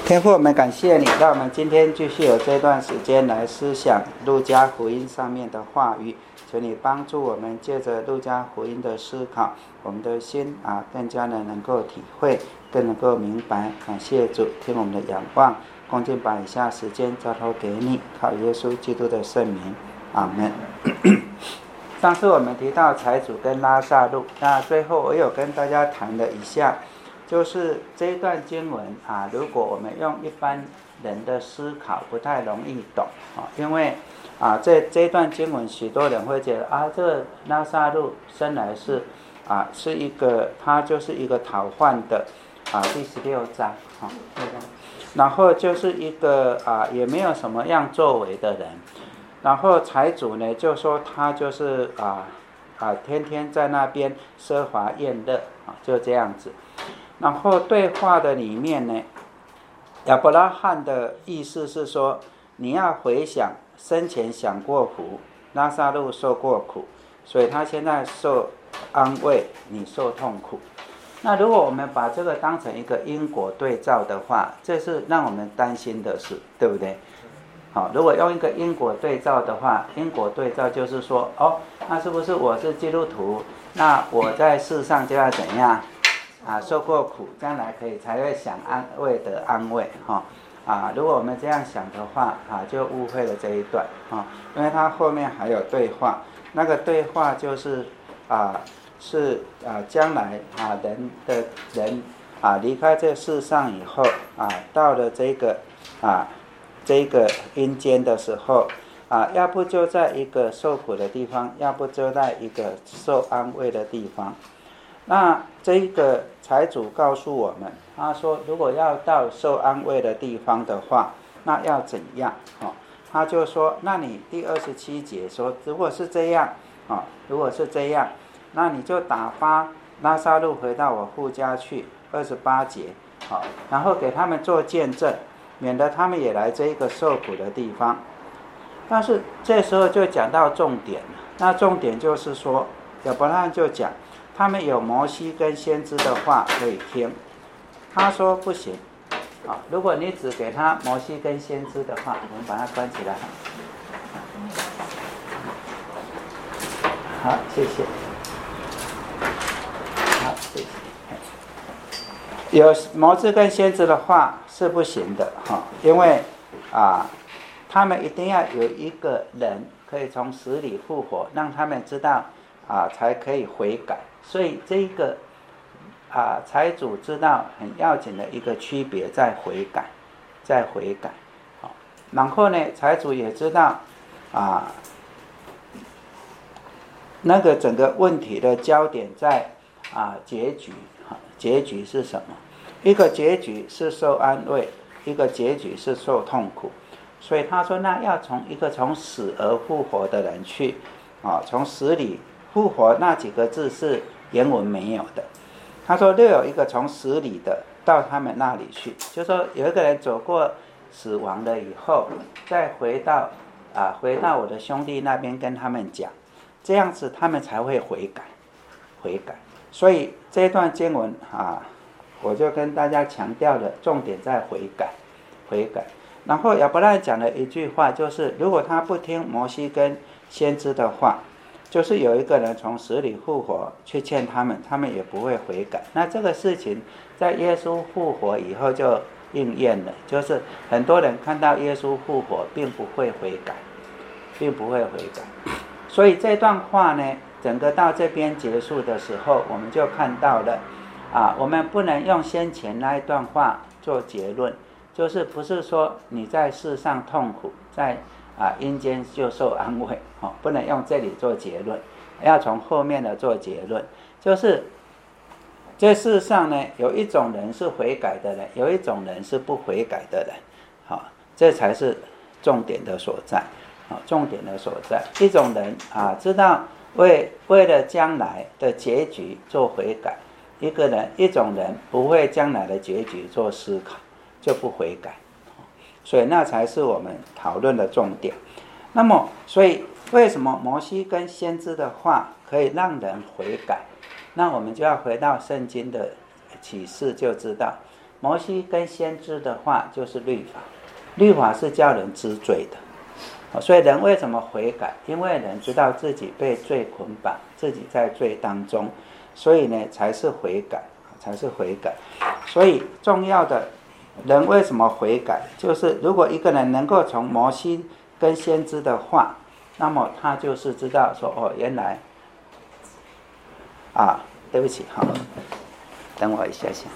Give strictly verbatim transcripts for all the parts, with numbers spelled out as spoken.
天父，我们感谢你，让我们今天继续有这段时间来思想路加福音上面的话语。求你帮助我们，借着路加福音的思考，我们的心啊更加的能够体会，更能够明白。感谢主，听我们的仰望，恭敬把以下时间交托给你，靠耶稣基督的圣名，阿们。上次我们提到财主跟拉撒路，那最后我有跟大家谈了一下，就是这一段经文啊，如果我们用一般人的思考，不太容易懂啊，因为啊，这这一段经文，许多人会觉得啊，这个拉撒路生来是啊，是一个他就是一个讨饭的啊，第十六章啊，然后就是一个啊，也没有什么样作为的人。然后财主呢，就说他就是啊啊，天天在那边奢华宴乐啊，就这样子。然后对话的里面呢，亚伯拉罕的意思是说，你要回想生前享过福，拉撒路受过苦，所以他现在受安慰，你受痛苦。那如果我们把这个当成一个因果对照的话，这是让我们担心的事，对不对？好，如果用一个因果对照的话，因果对照就是说，哦，那是不是我是基督徒，那我在世上就要怎样啊？受过苦，将来可以才会享安慰的安慰哈、哦、啊！如果我们这样想的话啊，就误会了这一段啊，因为它后面还有对话，那个对话就是啊，是啊，将来啊人的人啊离开这世上以后啊，到了这个啊。这个阴间的时候啊，要不就在一个受苦的地方，要不就在一个受安慰的地方。那这个财主告诉我们，他说如果要到受安慰的地方的话，那要怎样、哦、他就说，那你第二十七节说，如果是这样、哦、如果是这样，那你就打发拉撒路回到我父家去，二十八节、哦、然后给他们做见证，免得他们也来这一个受苦的地方。但是这时候就讲到重点了，那重点就是说，亚伯拉罕就讲，他们有摩西跟先知的话可以听。他说不行，啊，如果你只给他摩西跟先知的话，我们把它关起来。好，谢谢。好，谢谢。有摩西跟先知的话是不行的哈，因为啊，他们一定要有一个人可以从死里复活，让他们知道啊，才可以悔改。所以这个啊，财主知道很要紧的一个区别在悔改，在悔改。好，然后呢，财主也知道啊，那个整个问题的焦点在啊结局。结局是什么？一个结局是受安慰，一个结局是受痛苦。所以他说，那要从一个从死而复活的人去啊，从死里复活，那几个字是原文没有的。他说，又有一个从死里的到他们那里去，就是说有一个人走过死亡了以后，再回到啊，回到我的兄弟那边跟他们讲，这样子他们才会悔改，悔改。所以这段经文啊，我就跟大家强调的重点在悔改，悔改。然后亚伯拉罕讲了一句话，就是如果他不听摩西跟先知的话，就是有一个人从死里复活去劝他们，他们也不会悔改。那这个事情在耶稣复活以后就应验了，就是很多人看到耶稣复活并不会悔改，并不会悔改。所以这段话呢，整个到这边结束的时候，我们就看到了啊，我们不能用先前那一段话做结论，就是不是说你在世上痛苦，在啊阴间就受安慰、哦、不能用这里做结论，要从后面的做结论，就是这世上呢，有一种人是悔改的人，有一种人是不悔改的人，好、哦，这才是重点的所在。重点的所在，一种人啊，知道为为了将来的结局做悔改，一个人一种人不为将来的结局做思考，就不悔改，所以那才是我们讨论的重点。那么，所以为什么摩西跟先知的话可以让人悔改？那我们就要回到圣经的启示，就知道摩西跟先知的话就是律法，律法是叫人知罪的。所以人为什么悔改？因为人知道自己被罪捆绑，自己在罪当中，所以呢才是悔改，才是悔改。所以重要的，人为什么悔改？就是如果一个人能够从摩西跟先知的话，那么他就是知道说，哦，原来啊，对不起，好，等我一下下。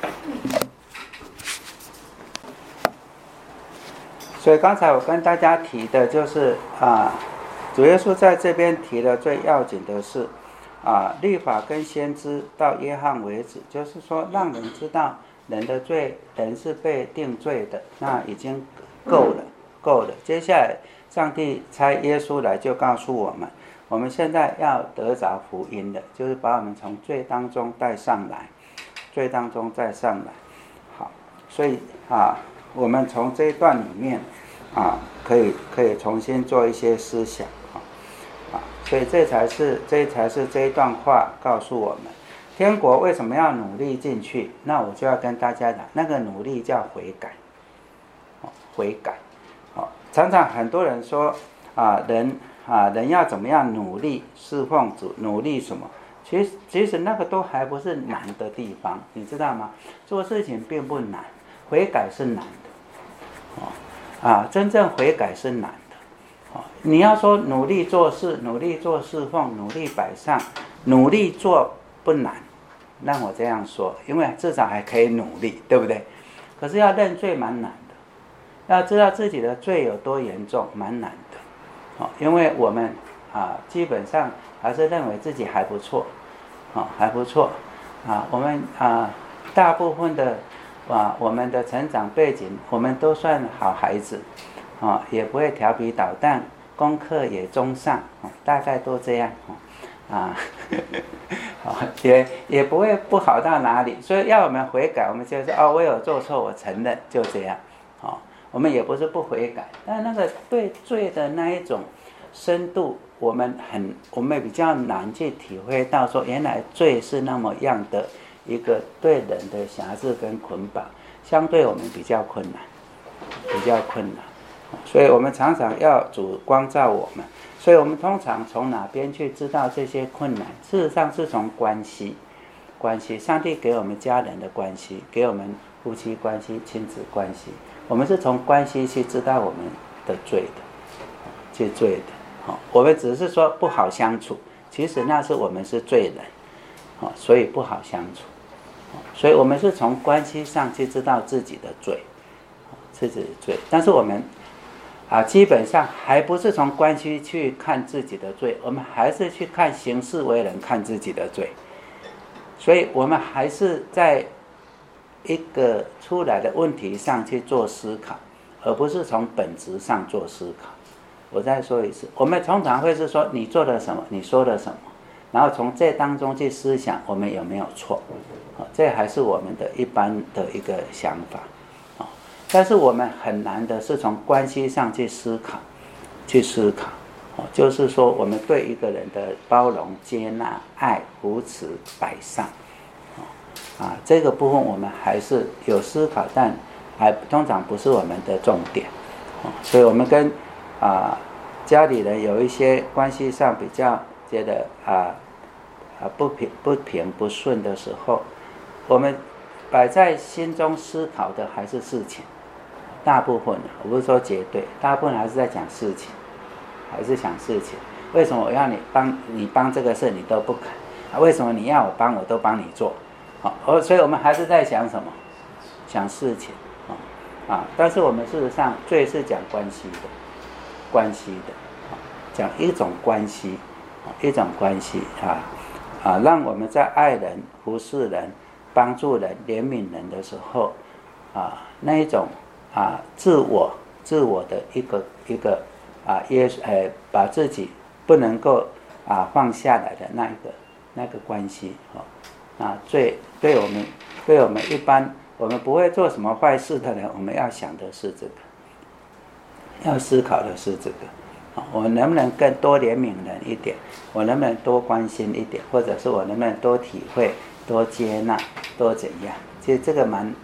所以刚才我跟大家提的就是啊，主耶稣在这边提的最要紧的是啊，律法跟先知到约翰为止，就是说让人知道人的罪，人是被定罪的，那已经够了，够了。接下来上帝差耶稣来就告诉我们，我们现在要得着福音的，就是把我们从罪当中带上来，罪当中带上来。好，所以啊，我们从这一段里面啊，可以可以重新做一些思想啊，啊，所以这才是这才是这一段话告诉我们，天国为什么要努力进去？那我就要跟大家讲，那个努力叫悔改，哦，悔改，哦，常常很多人说啊，人啊，人要怎么样努力侍奉主，努力什么？其实其实那个都还不是难的地方，你知道吗？做事情并不难，悔改是难的，哦，啊，真正悔改是难的，哦，你要说努力做事，努力做侍奉，努力摆上，努力做不难，让我这样说，因为至少还可以努力，对不对？可是要认罪蛮难的，要知道自己的罪有多严重，蛮难的，哦，因为我们啊，基本上还是认为自己还不错，哦，还不错，啊，我们啊，大部分的啊，我们的成长背景，我们都算好孩子，啊，也不会调皮捣蛋，功课也中上，啊，大概都这样，啊，也也不会不好到哪里，所以要我们悔改，我们就说哦，我有做错，我承认，就这样，哦，我们也不是不悔改，但那个对罪的那一种深度，我们很我们比较难去体会到说，原来罪是那么样的一个对人的辖制跟捆绑，相对我们比较困难，比较困难，所以我们常常要主光照我们，所以我们通常从哪边去知道这些困难？事实上是从关系，关系，上帝给我们家人的关系，给我们夫妻关系、亲子关系，我们是从关系去知道我们的罪的，去罪的。我们只是说不好相处，其实那是我们是罪人，所以不好相处，所以我们是从关系上去知道自己的罪，自己的罪，但是我们啊，基本上还不是从关系去看自己的罪，我们还是去看行事为人看自己的罪，所以我们还是在一个出来的问题上去做思考，而不是从本质上做思考。我再说一次，我们通常会是说你做了什么，你说了什么，然后从这当中去思想我们有没有错，这还是我们的一般的一个想法。但是我们很难的是从关系上去思考，去思考，就是说我们对一个人的包容、接纳、爱、扶持、摆上，啊，这个部分我们还是有思考，但还通常不是我们的重点，所以我们跟啊家里人有一些关系上比较觉得啊啊不平不平不顺的时候，我们摆在心中思考的还是事情，大部分我不是说绝对，大部分还是在讲事情，还是想事情。为什么我要你帮你帮这个事你都不肯？啊，为什么你要我帮我都帮你做？好，哦，所以我们还是在想什么？想事情啊啊！但是我们事实上最是讲关系的，关系的，讲一种关系，一种关系啊啊，让我们在爱人、服侍人、帮助人、怜悯人的时候啊，那一种啊自我自我的一个一个啊耶呃把自己不能够啊放下来的那一个那个关系哦啊，最对我们对我们一般我们不会做什么坏事的人，我们要想的是这个，要思考的是这个。我能不能更多怜悯人一点？我能不能多关心一点？或者是我能不能多体会、多接纳、多怎样？其实这个蛮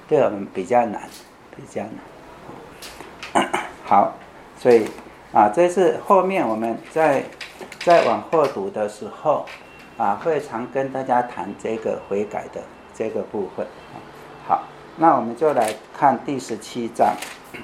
对我们比较难，比较难。好，所以啊，这是后面我们在在往后读的时候啊，会常跟大家谈这个悔改的这个部分。好，那我们就来看第十七章。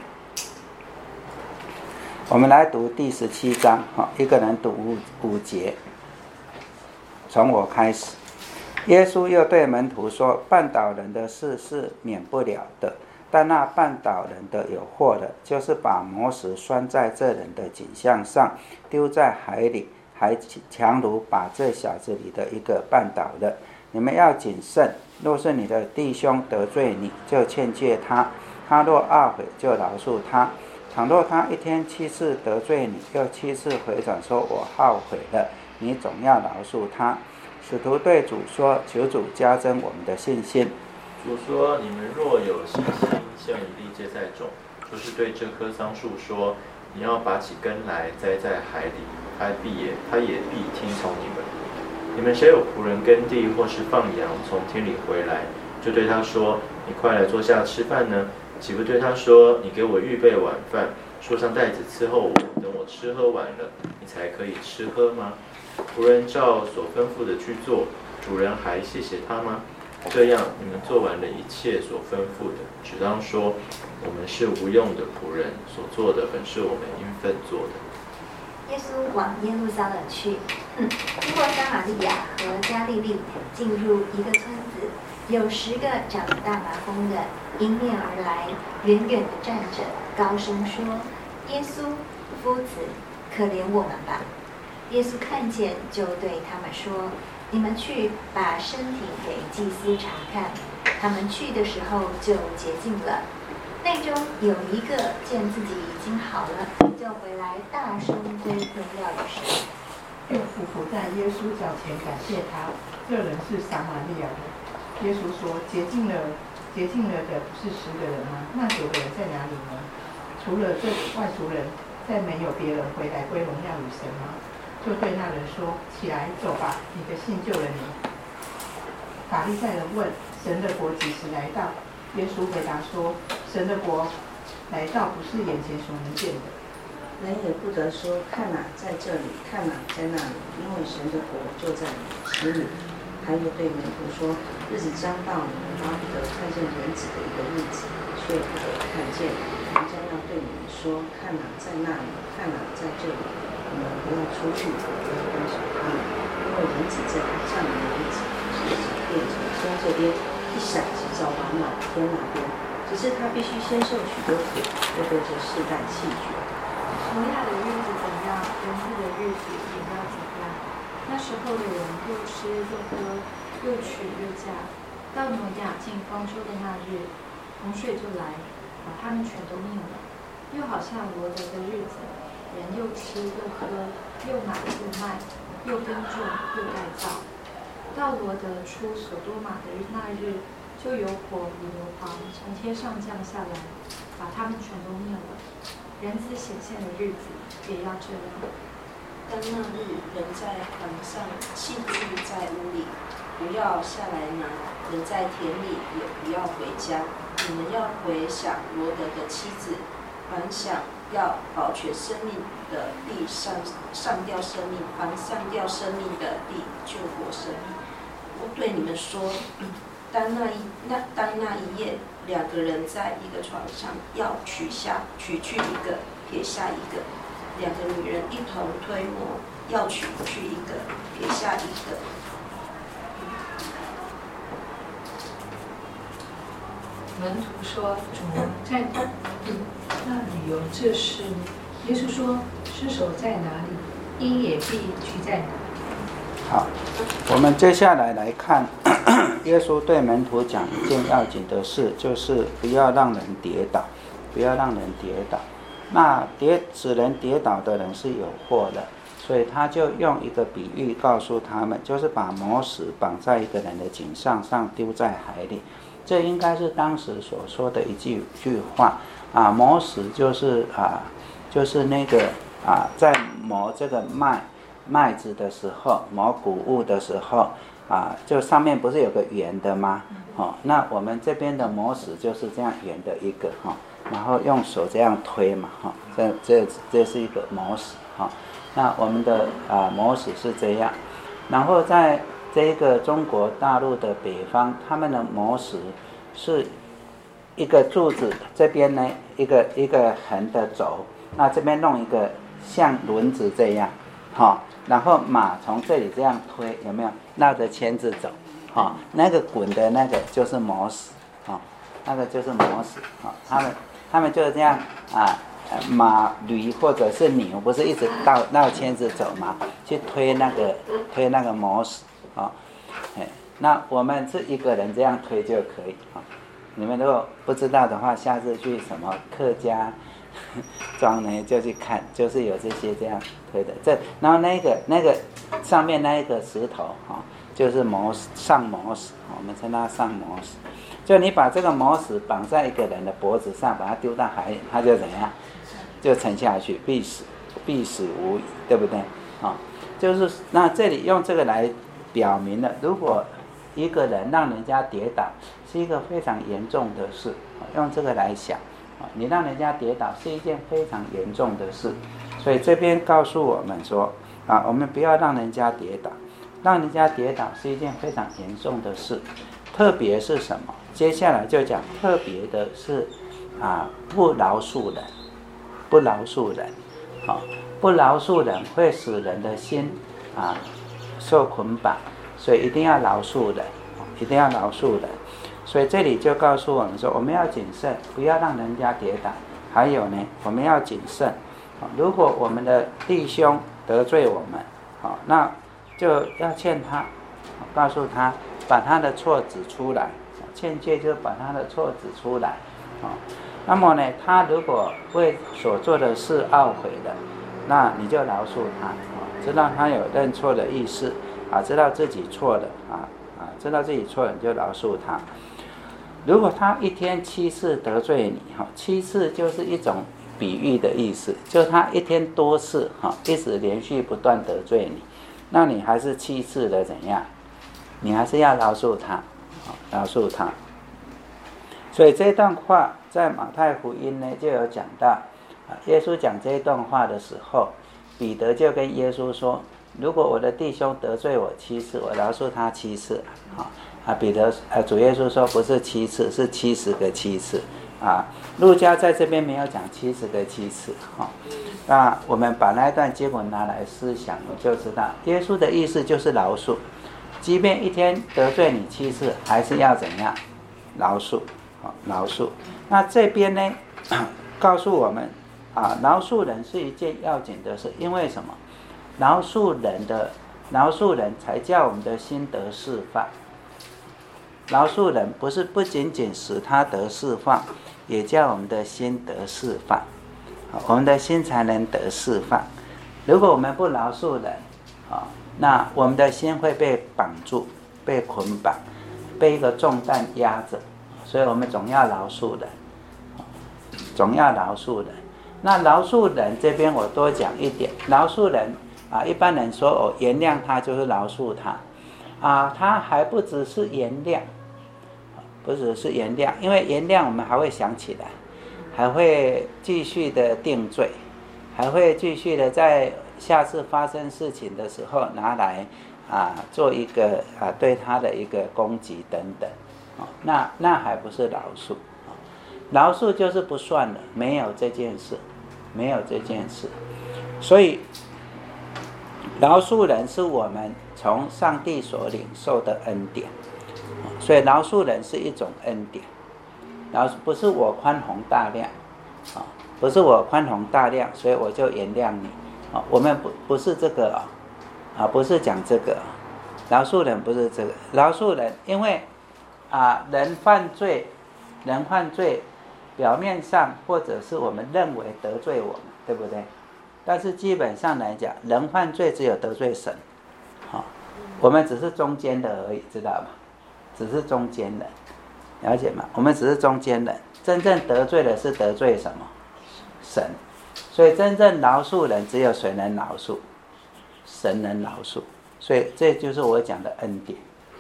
我们来读第十七章，一个人读五五节，从我开始。耶稣又对门徒说：绊倒人的事是免不了的，但那绊倒人的有祸了，就是把磨石拴在这人的颈项上，丢在海里，还强如把这小子里的一个绊倒了。你们要谨慎，若是你的弟兄得罪你，就劝诫他；他若懊悔，就饶恕他。倘若他一天七次得罪你，又七次回转说我后悔了，你总要饶恕他。使徒对主说：求主加增我们的信心。 主说：你们若有信心像一粒芥菜种，就是对这棵桑树说：你要拔起根来栽在海里，它必也它也必听从你们。你们谁有仆人耕地或是放羊从田里回来，就对他说：你快来坐下吃饭呢？岂不对他说：你给我预备晚饭，束上带子伺候我，等我吃喝完了，你才可以吃喝吗？仆人照所吩咐的去做，主人还谢谢他吗？这样你们做完了一切所吩咐的，只当说：我们是无用的仆人，所做的本是我们应分做的。 耶稣往耶路撒冷去，经过撒玛利亚和加利利，进入一个村子，有十个长大麻风的迎面而来，远远地站着，高声说：耶稣，夫子，可怜我们吧。耶稣看见，就对他们说：你们去把身体给祭司查看。他们去的时候就洁净了。内中有一个见自己已经好了，就回来大声归荣耀于神， 就俯伏在耶稣脚前感谢他。这人是撒玛利亚人。耶稣说：洁净了洁净了的不是十个人吗？那九个人在哪里呢？除了这外族人，再没有别人回来归荣耀于神吗？就对那人说：起来，走吧，你的信救了你。法利赛人问：神的国几时来到？耶稣回答说：神的国来到，不是眼前所能见的。 人也不得说：看哪，在这里；看哪，在那里，因为神的国就在你心里。他又对门徒说：日子将到，你们巴不得看见人子的一个日子，却不得看见。人将要对你们说：看哪，在那里；看哪，在这里。你们不要出去，不要跟随他们，因为人子在他降临的日子，是指变从天这边一闪即照到那天那边，只是他必须先受许多苦，又被这世代弃绝。 挪亚的日子怎样，人子的日子也要怎样。那时候的人又吃又喝，又娶又嫁。到挪亚进方舟的那日，洪水就来，把他们全都灭了。又好像罗德的日子，人又吃又喝，又买又卖，又耕种又盖造。到罗德出所多玛的那日，就有火如硫磺从天上降下来，把他们全都灭了。人子显现的日子也要这样。 当那日，人在房上，器具在屋里，不要下来拿；人在田里，也不要回家。你们要回想罗德的妻子，凡想要保全生命的地上上吊生命，凡上吊生命的地救活生命。我对你们说，当那一那当那一夜，两个人在一个床上，要取下取去一个，撇下一个；两个女人一同推磨，要取去一个，撇下一个。 门徒说：主啊，在哪里？那里有这事？耶稣说：尸首在哪里，鹰也必居在哪里。 好，我们接下来来看耶稣对门徒讲一件要紧的事，就是不要让人跌倒，不要让人跌倒。那跌使人跌倒的人是有祸的，所以他就用一个比喻告诉他们，就是把磨石绑在一个人的颈上上丢在海里。这应该是当时所说的一句句话啊，磨石就是啊，就是那个啊，在磨这个麦麦子的时候，磨谷物的时候啊，就上面不是有个圆的吗？哦，那我们这边的磨石就是这样圆的一个哈、哦，然后用手这样推嘛哈、哦，这这这是一个磨石哈、哦。那我们的啊磨石是这样，然后在这个中国大陆的北方，他们的磨石是一个柱子，这边呢一个一个横的轴，那这边弄一个像轮子这样，哈、哦，然后马从这里这样推，有没有绕着圈子走？哈、哦，那个滚的那个就是磨石，哈、哦，那个就是磨石，哈、哦，他们他们就是这样啊，马驴或者是牛，不是一直绕绕圈子走嘛，去推那个推那个磨石，啊、哦，哎，那我们是一个人这样推就可以，啊、哦，你们如果不知道的话，下次去什么客家庄呢，就去看，就是有这些这样推的，这然后那个那个上面那一个石头，哈、哦。就是磨上磨石，我们称它上磨石。就你把这个磨石绑在一个人的脖子上，把它丢到海里，它就怎样？就沉下去，必死，必死无疑，对不对？啊、哦，就是那这里用这个来表明了，如果一个人让人家跌倒，是一个非常严重的事。用这个来想，你让人家跌倒是一件非常严重的事。所以这边告诉我们说，啊，我们不要让人家跌倒。让人家跌倒是一件非常严重的事，特别是什么？接下来就讲特别的是啊，不饶恕人，不饶恕人，好、哦，不饶恕人会使人的心啊受捆绑，所以一定要饶恕人，一定要饶恕人。所以这里就告诉我们说，我们要谨慎，不要让人家跌倒。还有呢，我们要谨慎，如果我们的弟兄得罪我们，好，那就要劝他，告诉他，把他的错指出来，劝诫就把他的错指出来，啊，那么呢，他如果为所做的事懊悔了，那你就饶恕他，啊，知道他有认错的意思，啊，知道自己错了，啊啊，知道自己错了，你就饶恕他。如果他一天七次得罪你，哈，七次就是一种比喻的意思，就他一天多次，哈，一直连续不断得罪你。那你还是七次的怎样？你还是要饶恕他，饶恕他。所以这段话在马太福音呢就有讲到，耶稣讲这一段话的时候，彼得就跟耶稣说：“如果我的弟兄得罪我七次，我饶恕他七次。”啊啊，彼得啊，主耶稣说不是七次，是七十个七次。啊，路加在这边没有讲七十个七次，哈、哦。那我们把那一段经文拿来思想，你就知道，耶稣的意思就是饶恕，即便一天得罪你七次，还是要怎样？饶恕，啊、哦，饶恕。那这边呢，告诉我们，啊，饶恕人是一件要紧的事，因为什么？饶恕人的，饶恕人才叫我们的心得释放。饶恕人不是不仅仅使他得释放，也叫我们的心得释放，我们的心才能得释放。如果我们不饶恕人，那我们的心会被绑住，被捆绑，被一个重担压着。所以我们总要饶恕人，总要饶恕人。那饶恕人这边我多讲一点，饶恕人啊，一般人说哦，原谅他就是饶恕他。啊，他还不只是原谅，不只是原谅，因为原谅我们还会想起来，还会继续的定罪，还会继续的在下次发生事情的时候拿来啊做一个啊对他的一个攻击等等，哦，那那还不是饶恕，哦，饶恕就是不算了，没有这件事，没有这件事，所以饶恕人是我们从上帝所领受的恩典，所以饶恕人是一种恩典，然后不是我宽宏大量，不是我宽宏大量，所以我就原谅你，我们不不是这个啊，不是讲这个，饶恕人不是这个，饶恕人，因为啊人犯罪，人犯罪，表面上或者是我们认为得罪我们，对不对？但是基本上来讲，人犯罪只有得罪神，好，我们只是中间的而已，知道吗？只是中间人，了解吗？我们只是中间人，真正得罪的是得罪什么？神。所以真正饶恕人，只有谁能饶恕？神能饶恕。所以这就是我讲的恩典，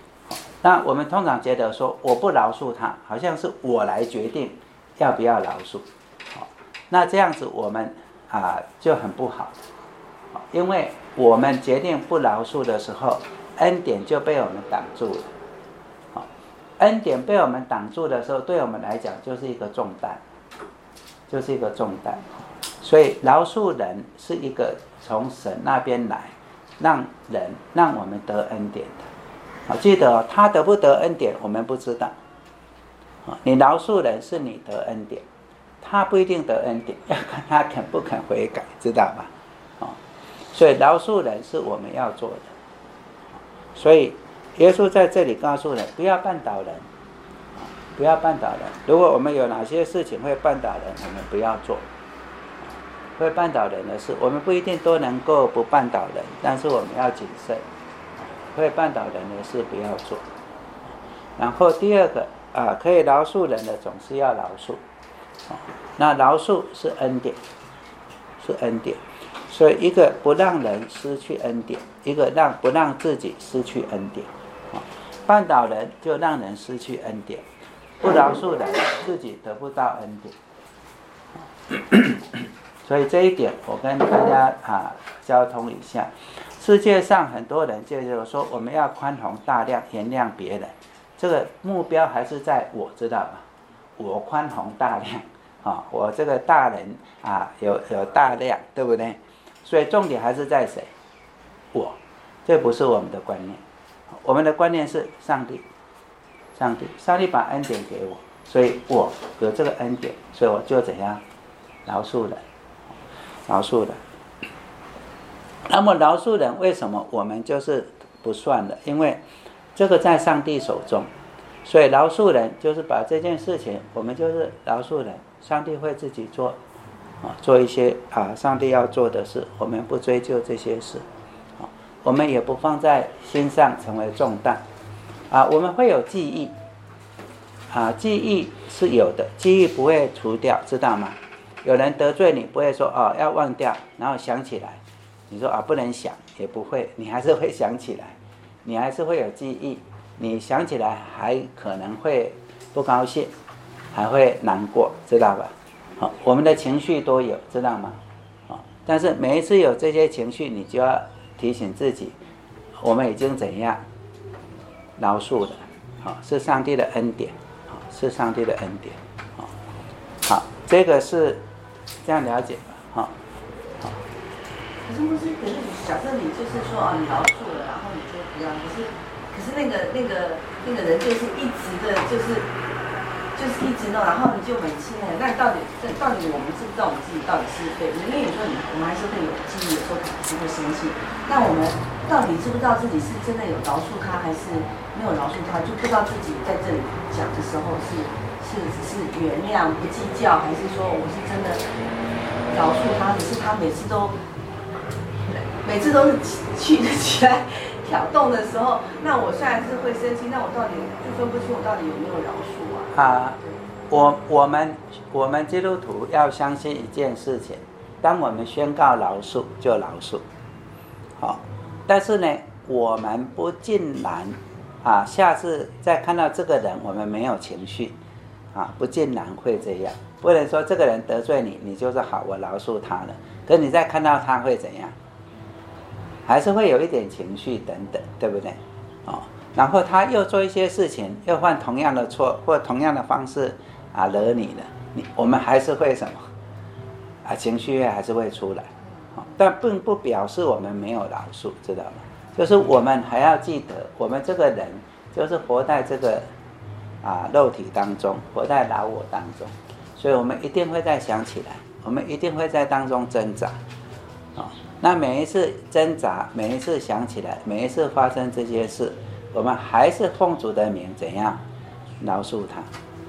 那我们通常觉得说我不饶恕他，好像是我来决定要不要饶恕。那这样子我们啊就很不好，因为我们决定不饶恕的时候，恩典就被我们挡住了。恩典被我们挡住的时候，对我们来讲就是一个重担，就是一个重担。所以饶恕人是一个从神那边来，让人让我们得恩典的。记得哦，他得不得恩典我们不知道。你饶恕人是你得恩典，他不一定得恩典，要看他肯不肯悔改，知道吧？哦，所以饶恕人是我们要做的。所以耶稣在这里告诉人，不要绊倒人，不要绊倒人。如果我们有哪些事情会绊倒人，我们不要做。会绊倒人的事，我们不一定都能够不绊倒人，但是我们要谨慎。会绊倒人的事不要做。然后第二个啊，可以饶恕人的总是要饶恕。那饶恕是恩典，是恩典。所以一个不让人失去恩典，一个让不让自己失去恩典。绊倒人就让人失去恩典，不饶恕人自己得不到恩典。所以这一点我跟大家啊交通一下。世界上很多人就是说我们要宽宏大量，原谅别人，这个目标还是在我，知道吧？我宽宏大量啊，我这个大人啊有有大量，对不对？所以重点还是在谁？我，这不是我们的观念。我们的观念是上帝，上帝，上帝把恩典给我，所以我有这个恩典，所以我就怎样饶恕人，饶恕人。那么饶恕人为什么我们就是不算了？因为这个在上帝手中，所以饶恕人就是把这件事情，我们就是饶恕人，上帝会自己做啊，做一些啊上帝要做的事，我们不追究这些事啊，我们也不放在心上成为重担啊。我们会有记忆啊，记忆是有的，记忆不会除掉，知道吗？有人得罪你，不会说哦要忘掉，然后想起来。你说啊不能想，也不会，你还是会想起来，你还是会有记忆，你想起来还可能会不高兴，还会难过，知道吧？好，我们的情绪都有，知道吗？好，但是每一次有这些情绪，你就要提醒自己，我们已经怎样饶恕了，好，是上帝的恩典，好，是上帝的恩典，好，好，这个是这样了解吧？好。 可是不是，可是假设你就是说啊，你饶恕了，然后你就不要。可是，可是那个那个那个人就是一直的，就是就是一直弄，然后你就每次那，那到底这到底我们知不知道我们自己到底是对？因为有时候你我们还是会有记忆，有时候还是会生气。那我们到底知不知道自己是真的有饶恕他，还是没有饶恕他？就不知道自己在这里讲的时候是是是原谅不计较，还是说我是真的饶恕他，只是他每次都。每次都是气得起来挑动的时候，那我虽然是会生气，那我到底就分不清我到底有没有饶恕啊？啊， 我我们我们基督徒要相信一件事情，当我们宣告饶恕就饶恕，好，但是呢，我们不尽然啊，下次再看到这个人，我们没有情绪啊，不尽然会这样，不能说这个人得罪你，你就说好，我饶恕他了，可是你再看到他会怎样？还是会有一点情绪等等，对不对？哦，然后他又做一些事情，又犯同样的错，或同样的方式啊惹你了，你我们还是会什么啊？情绪还是会出来，哦，但并不表示我们没有饶恕，知道吗？就是我们还要记得，我们这个人就是活在这个啊肉体当中，活在老我当中，所以我们一定会再想起来，我们一定会在当中挣扎，哦。那每一次挣扎，每一次想起来，每一次发生这些事，我们还是奉主的名怎样饶恕他。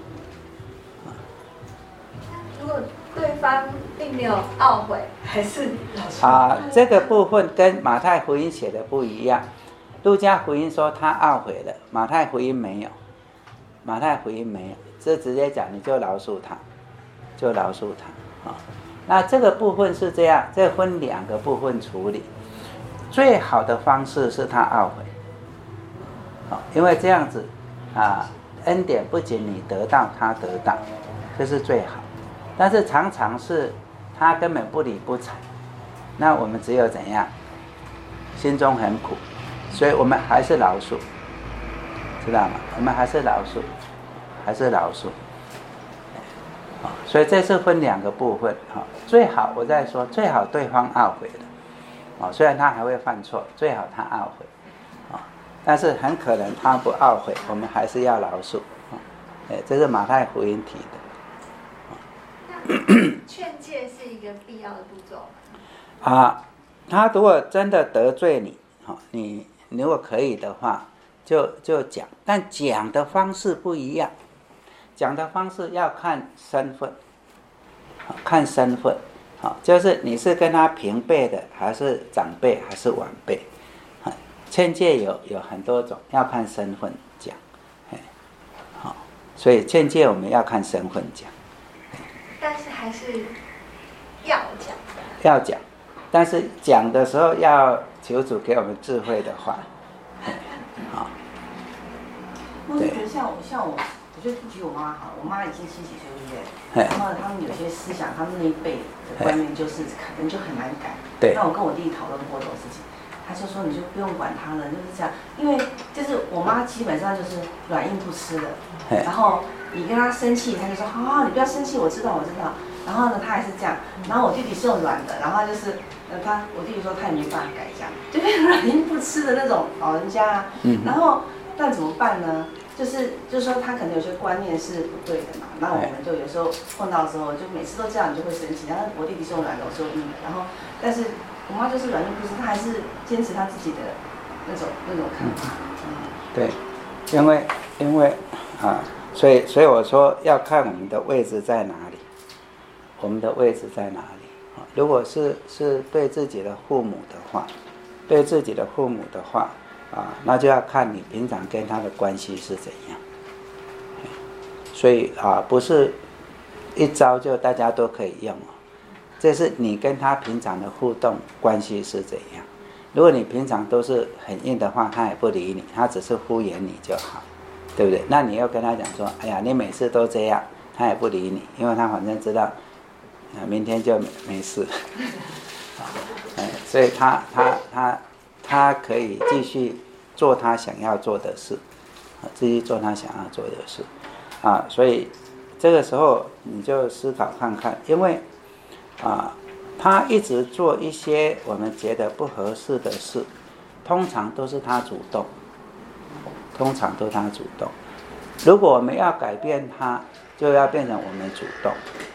如果对方并没有懊悔，还是啊，这个部分跟马太福音写的不一样。路加福音说他懊悔了，马太福音没有，马太福音没有，这直接讲你就饶恕他，就饶恕他啊。那这个部分是这样，这分两个部分处理。最好的方式是他懊悔，啊， 啊，因为这样子啊，恩典不仅你得到，他得到，这是最好。但是常常是他根本不理不睬，那我们只有怎样？心中很苦，所以我们还是老鼠，知道吗？我们还是老鼠，还是老鼠。所以这是分两个部分。最好我在说，最好对方懊悔的，虽然他还会犯错，最好他懊悔，但是很可能他不懊悔，我们还是要饶恕。这是马太福音提的。那劝诫是一个必要的步骤啊，他如果真的得罪你，你如果可以的话，就就讲，但讲的方式不一样。讲的方式要看身份，看身份，就是你是跟他平辈的，还是长辈，还是晚辈。劝诫有有很多种，要看身份讲。好，所以劝诫我们要看身份讲。 但是还是要讲。 要讲，但是讲的时候要求主给我们智慧的话。好。 我觉得像我像我。我就举我妈好了，我妈已经七十几岁，对不对？然后他们有些思想，他们那一辈的观念就是可能就很难改。 对。 那我跟我弟讨论过这种事情，他就说你就不用管他了，就是这样，因为就是我妈基本上就是软硬不吃的。然后你跟他生气，他就说好好，你不要生气，我知道我知道。然后呢，他还是这样。然后我弟弟是用软的，然后就是呃他我弟弟说他也没办法改，这样就是软硬不吃的那种老人家。嗯。然后那怎么办呢？就是就是说他可能有些观念是不对的嘛，那我们就有时候碰到的时候，就每次都这样，你就会生气。然后我弟弟是用软的，我是用硬的，然后但是我妈就是软硬不吃，她还是坚持她自己的那种那种看法。嗯， 对，因为因为啊，所以所以我说要看我们的位置在哪里，我们的位置在哪里啊？如果是是对自己的父母的话，对自己的父母的话。啊，那就要看你平常跟他的关系是怎样。所以啊，不是一招就大家都可以用哦。这是你跟他平常的互动关系是怎样。如果你平常都是很硬的话，他也不理你，他只是敷衍你就好，对不对？那你要跟他讲说，哎呀，你每次都这样，他也不理你，因为他反正知道，啊，明天就没没事。哎，所以他他他。他可以继续做他想要做的事，继续做他想要做的事，啊，所以这个时候你就思考看看，因为啊，他一直做一些我们觉得不合适的事，通常都是他主动，通常都是他主动。如果我们要改变他，就要变成我们主动，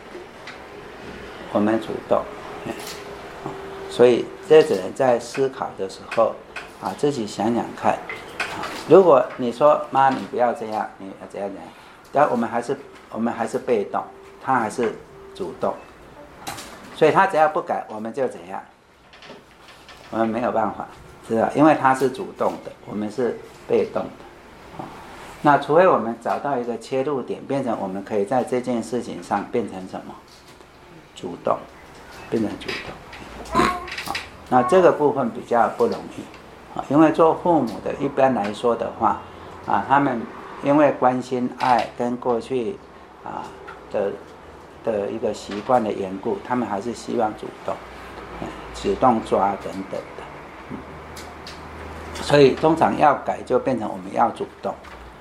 我们主动。所以这只能在思考的时候啊，自己想想看。啊、如果你说妈，你不要这样，你要怎样怎样，但我们还是我们还是被动，他还是主动，所以他只要不改，我们就怎样，我们没有办法，知道？因为他是主动的，我们是被动的。啊、那除非我们找到一个切入点，变成我们可以在这件事情上变成什么？主动，变成主动。那这个部分比较不容易，因为做父母的一般来说的话，啊，他们因为关心爱跟过去啊的的一个习惯的缘故，他们还是希望主动，主动抓等等的，嗯，所以通常要改就变成我们要主动，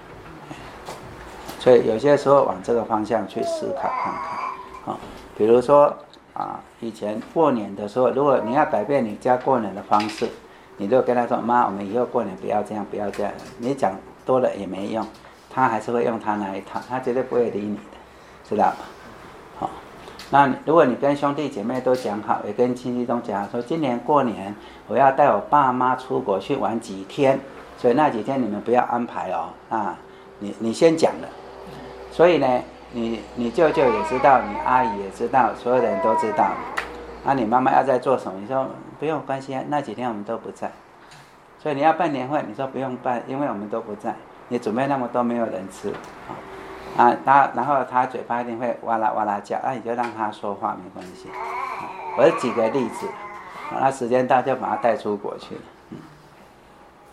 所以有些时候往这个方向去思考看看，啊，比如说。啊，以前过年的时候，如果你要改变你家过年的方式，你就跟他说：“妈，我们以后过年不要这样，不要这样。”你讲多了也没用，他还是会用他那一套，他绝对不会理你的，知道吗？好，那如果你跟兄弟姐妹都讲好，也跟亲戚都讲好，说今年过年我要带我爸妈出国去玩几天，所以那几天你们不要安排哦。啊，你你先讲了，所以呢。你你舅舅也知道，你阿姨也知道，所有的人都知道。那、啊、你妈妈要在做什么？你说不用关系啊，那几天我们都不在。所以你要办年会，你说不用办，因为我们都不在。你准备那么多，没有人吃，啊，他然后他嘴巴一定会哇啦哇啦叫，那、啊、你就让他说话没关系。我举个例子，那时间到就把他带出国去了。嗯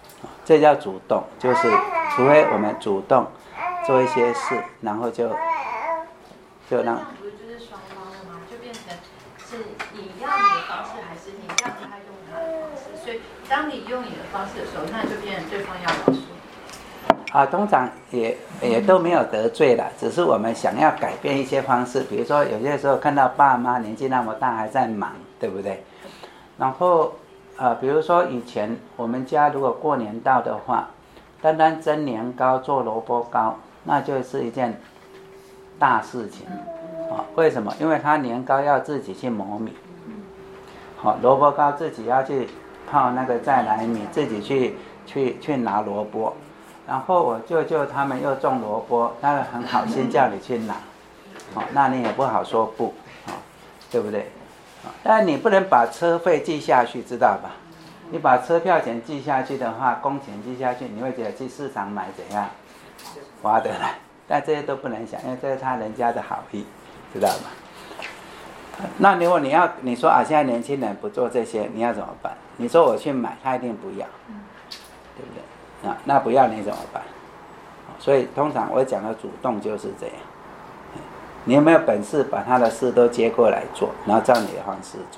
这叫主动，就是除非我们主动做一些事，然后就就让。 不是就是双方的吗？就变成是你要你的方式，还是你让他用他的方式？所以当你用你的方式的时候，那就变成对方要告诉你。 啊，通常也也都没有得罪了，只是我们想要改变一些方式，比如说有些时候看到爸妈年纪那么大还在忙，对不对？然后呃，比如说以前我们家如果过年到的话，单单蒸年糕做萝卜糕，那就是一件大事情啊。为什么？因为他年糕要自己去磨米，好，萝卜糕自己要去泡那个再来米，自己去去去拿萝卜。然后我舅舅他们又种萝卜，他很好心叫你去拿，哦，那你也不好说不，哦，对不对？哦，但你不能把车费记下去，知道吧？你把车票钱记下去的话，工钱记下去，你会觉得去市场买怎样划得来？但这些都不能想，因为这是他人家的好意，知道吗？那如果你要你说啊，现在年轻人不做这些，你要怎么办？你说我去买，他一定不要，对不对？啊，那不要你怎么办？所以通常我讲的主动就是这样，你有没有本事把他的事都接过来做，然后照你的方式做？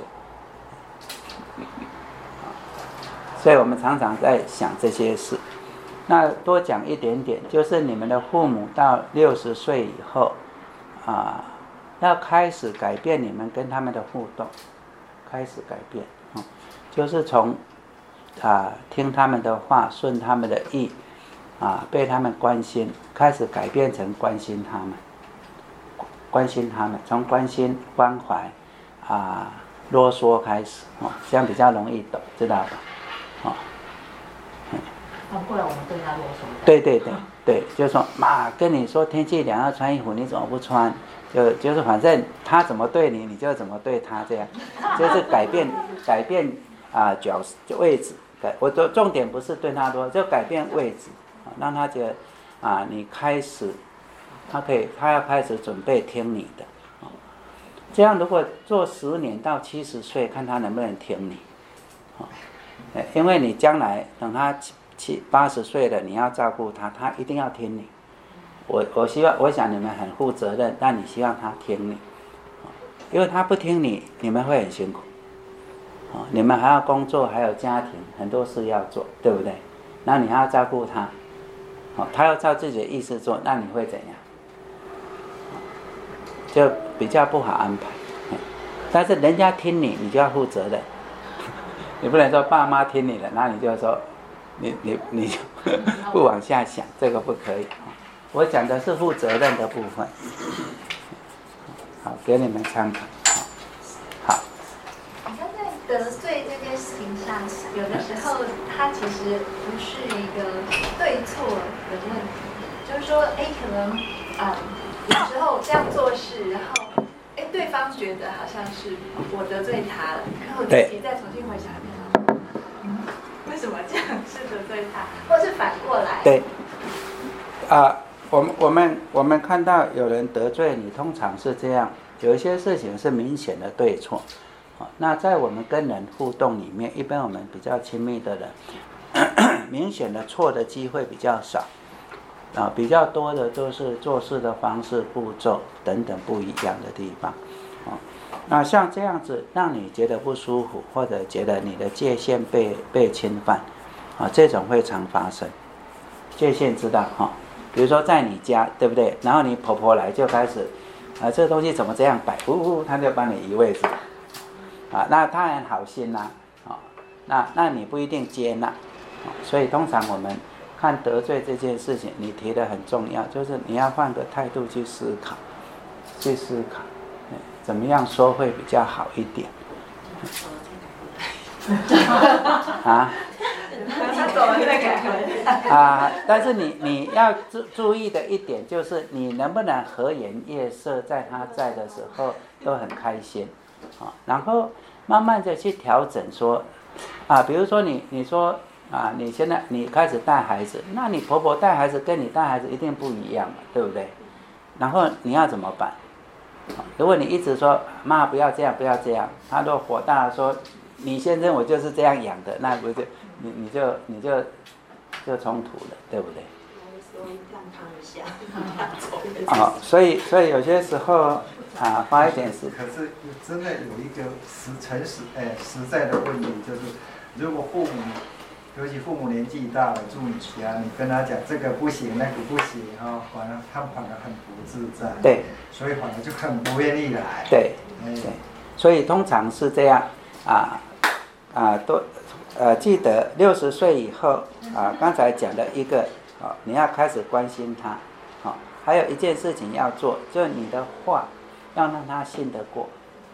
所以我们常常在想这些事。那多讲一点点，就是你们的父母到六十岁以后啊，要开始改变你们跟他们的互动，开始改变，嗯，就是从啊，听他们的话，顺他们的意，啊，被他们关心，开始改变成关心他们，关心他们，从关心、关怀，啊，啰嗦开始，哦，这样比较容易懂，知道吧？哦， 反过来我们对他啰嗦。 对对对对，就是说，妈跟你说天气凉要穿衣服，你怎么不穿？就就是反正他怎么对你，你就怎么对他，这样，就是改变改变啊角位置。我的重点不是对他多，就改变位置，让他觉得啊，你开始，他可以，他要开始准备听你的。这样如果做十年到七十岁，看他能不能听你。因为你将来等他七七八十岁了，你要照顾他，他一定要听你。我我希望，我想你们很负责任，但你希望他听你，因为他不听你，你们会很辛苦。你们还要工作，还有家庭，很多事要做，对不对？那你还要照顾他，他要照自己的意思做，那你会怎样？就比较不好安排。但是人家听你，你就要负责任。你不能说爸妈听你的，那你就说你你你就不往下想，这个不可以。我讲的是负责任的部分。好，给你们参考。好。 得罪这件事情上，有的时候它其实不是一个对错的问题，就是说，哎，可能啊、嗯，有时候这样做事，然后，哎，对方觉得好像是我得罪他了，然后我自己再重新回想一遍，嗯，为什么这样是得罪他，或是反过来？ 对，啊、呃，我们我们我们看到有人得罪你，通常是这样，有一些事情是明显的对错。那在我们跟人互动里面，一般我们比较亲密的人，咳咳明显的错的机会比较少，啊，比较多的都是做事的方式、步骤等等不一样的地方，啊，那像这样子让你觉得不舒服，或者觉得你的界限被被侵犯，啊，这种会常发生。界限知道哈，比如说在你家，对不对？然后你婆婆来就开始，啊，这个东西怎么这样摆？呜呜，他就帮你移位置。啊，那他很好心呐、啊，啊，那那你不一定接纳，啊，所以通常我们看得罪这件事情，你提的很重要，就是你要换个态度去思考，去思考，怎么样说会比较好一点。啊？ 他走了再改回。 啊，但是你你要注注意的一点就是，你能不能和颜悦色，在他在的时候都很开心。啊，然后慢慢的去调整说，啊，比如说你你说啊，你现在你开始带孩子，那你婆婆带孩子跟你带孩子一定不一样嘛，对不对？然后你要怎么办？如果你一直说妈不要这样不要这样，他如果火大说你先生我就是这样养的，那不就你你就你就就冲突了，对不对？ 所以看他一下， 哦，所以所以有些时候啊，花一点时间。 可是真的有一个实诚实哎实在的问题，就是如果父母，尤其父母年纪大了住你家，你跟他讲这个不行，那个不行哈，反而他反而很不自在。 对。 所以反而就很不愿意来。 对。 哎、 对。所以通常是这样啊啊都呃记得六十岁以后啊，刚才讲的一个啊，你要开始关心他，好、啊，还有一件事情要做，就是你的话要让他信得过。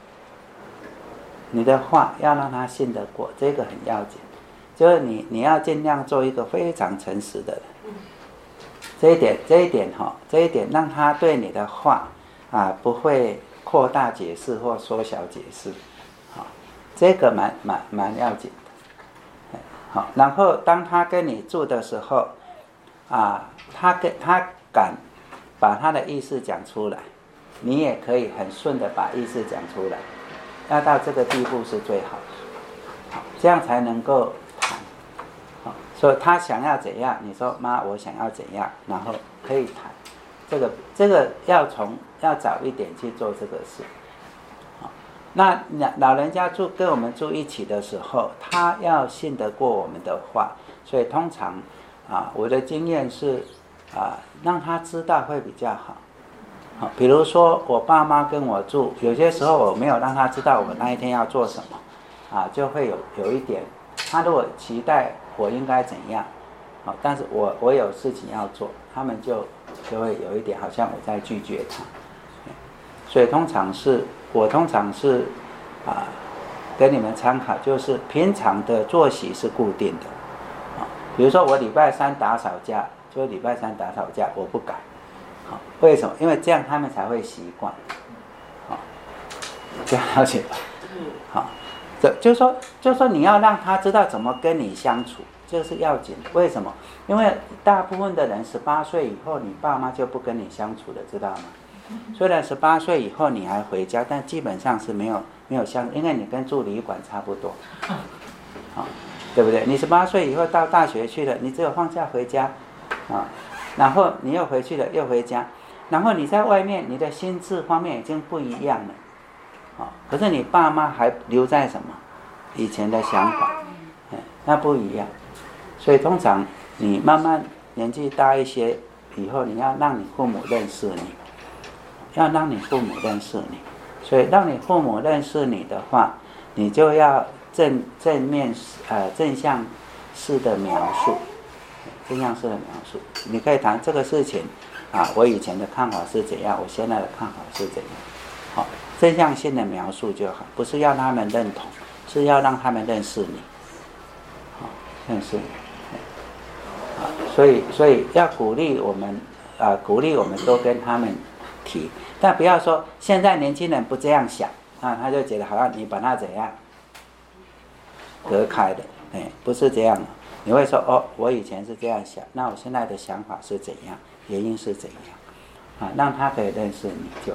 你的话要让他信得过，这个很要紧。就是你你要尽量做一个非常诚实的人。这一点这一点哈、哦，这一点让他对你的话啊不会扩大解释或缩小解释，好，这个蛮蛮蛮要紧的。好，然后当他跟你住的时候，啊，他跟他敢把他的意思讲出来，你也可以很顺的把意思讲出来，要到这个地步是最好的，好，这样才能够谈。好，所以他想要怎样，你说妈，我想要怎样，然后可以谈。这个这个要从要早一点去做这个事。好，那老人家住跟我们住一起的时候，他要信得过我们的话，所以通常啊，我的经验是啊，让他知道会比较好。好，比如说我爸妈跟我住，有些时候我没有让他知道我那一天要做什么，啊，就会有有一点，他如果期待我应该怎样，好，但是我我有事情要做，他们就就会有一点好像我在拒绝他，所以通常是我通常是啊，给你们参考，就是平常的作息是固定的，啊，比如说我礼拜三打扫家，就礼拜三打扫家，我不改。好，为什么？因为这样他们才会习惯。好，这样了解吧？好，这就是说，就是说你要让他知道怎么跟你相处，这是要紧的。为什么？因为大部分的人十八岁以后，你爸妈就不跟你相处了，知道吗？虽然十八岁以后你还回家，但基本上是没有没有相，因为你跟住旅馆差不多。好，对不对？你十八岁以后到大学去了，你只有放假回家，啊。然后你又回去了，又回家，然后你在外面，你的心智方面已经不一样了，啊，可是你爸妈还留在什么以前的想法，哎，那不一样。所以通常你慢慢年纪大一些以后，你要让你父母认识你，要让你父母认识你，所以让你父母认识你的话，你就要正正面呃正向式的描述。正向式的描述，你可以谈这个事情啊，我以前的看法是怎样，我现在的看法是怎样。好，正向性的描述就好，不是要他们认同，是要让他们认识你。好，认识你。啊，所以所以要鼓励我们啊，鼓励我们多跟他们提，但不要说现在年轻人不这样想啊，他就觉得好像你把他怎样隔开的，哎，不是这样的。你会说哦，我以前是这样想，那我现在的想法是怎样，原因是怎样，啊，让他可以认识你就好。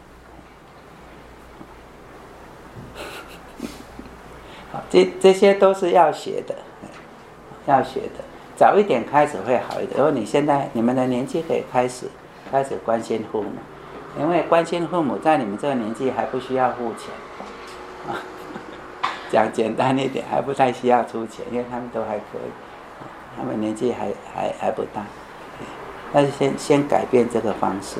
好，这这些都是要学的，要学的，早一点开始会好一点。如果你现在你们的年纪可以开始开始关心父母，因为关心父母在你们这个年纪还不需要付钱，啊。讲简单一点，还不太需要出钱，因为他们都还可以，他们年纪还还还不大，但是先先改变这个方式。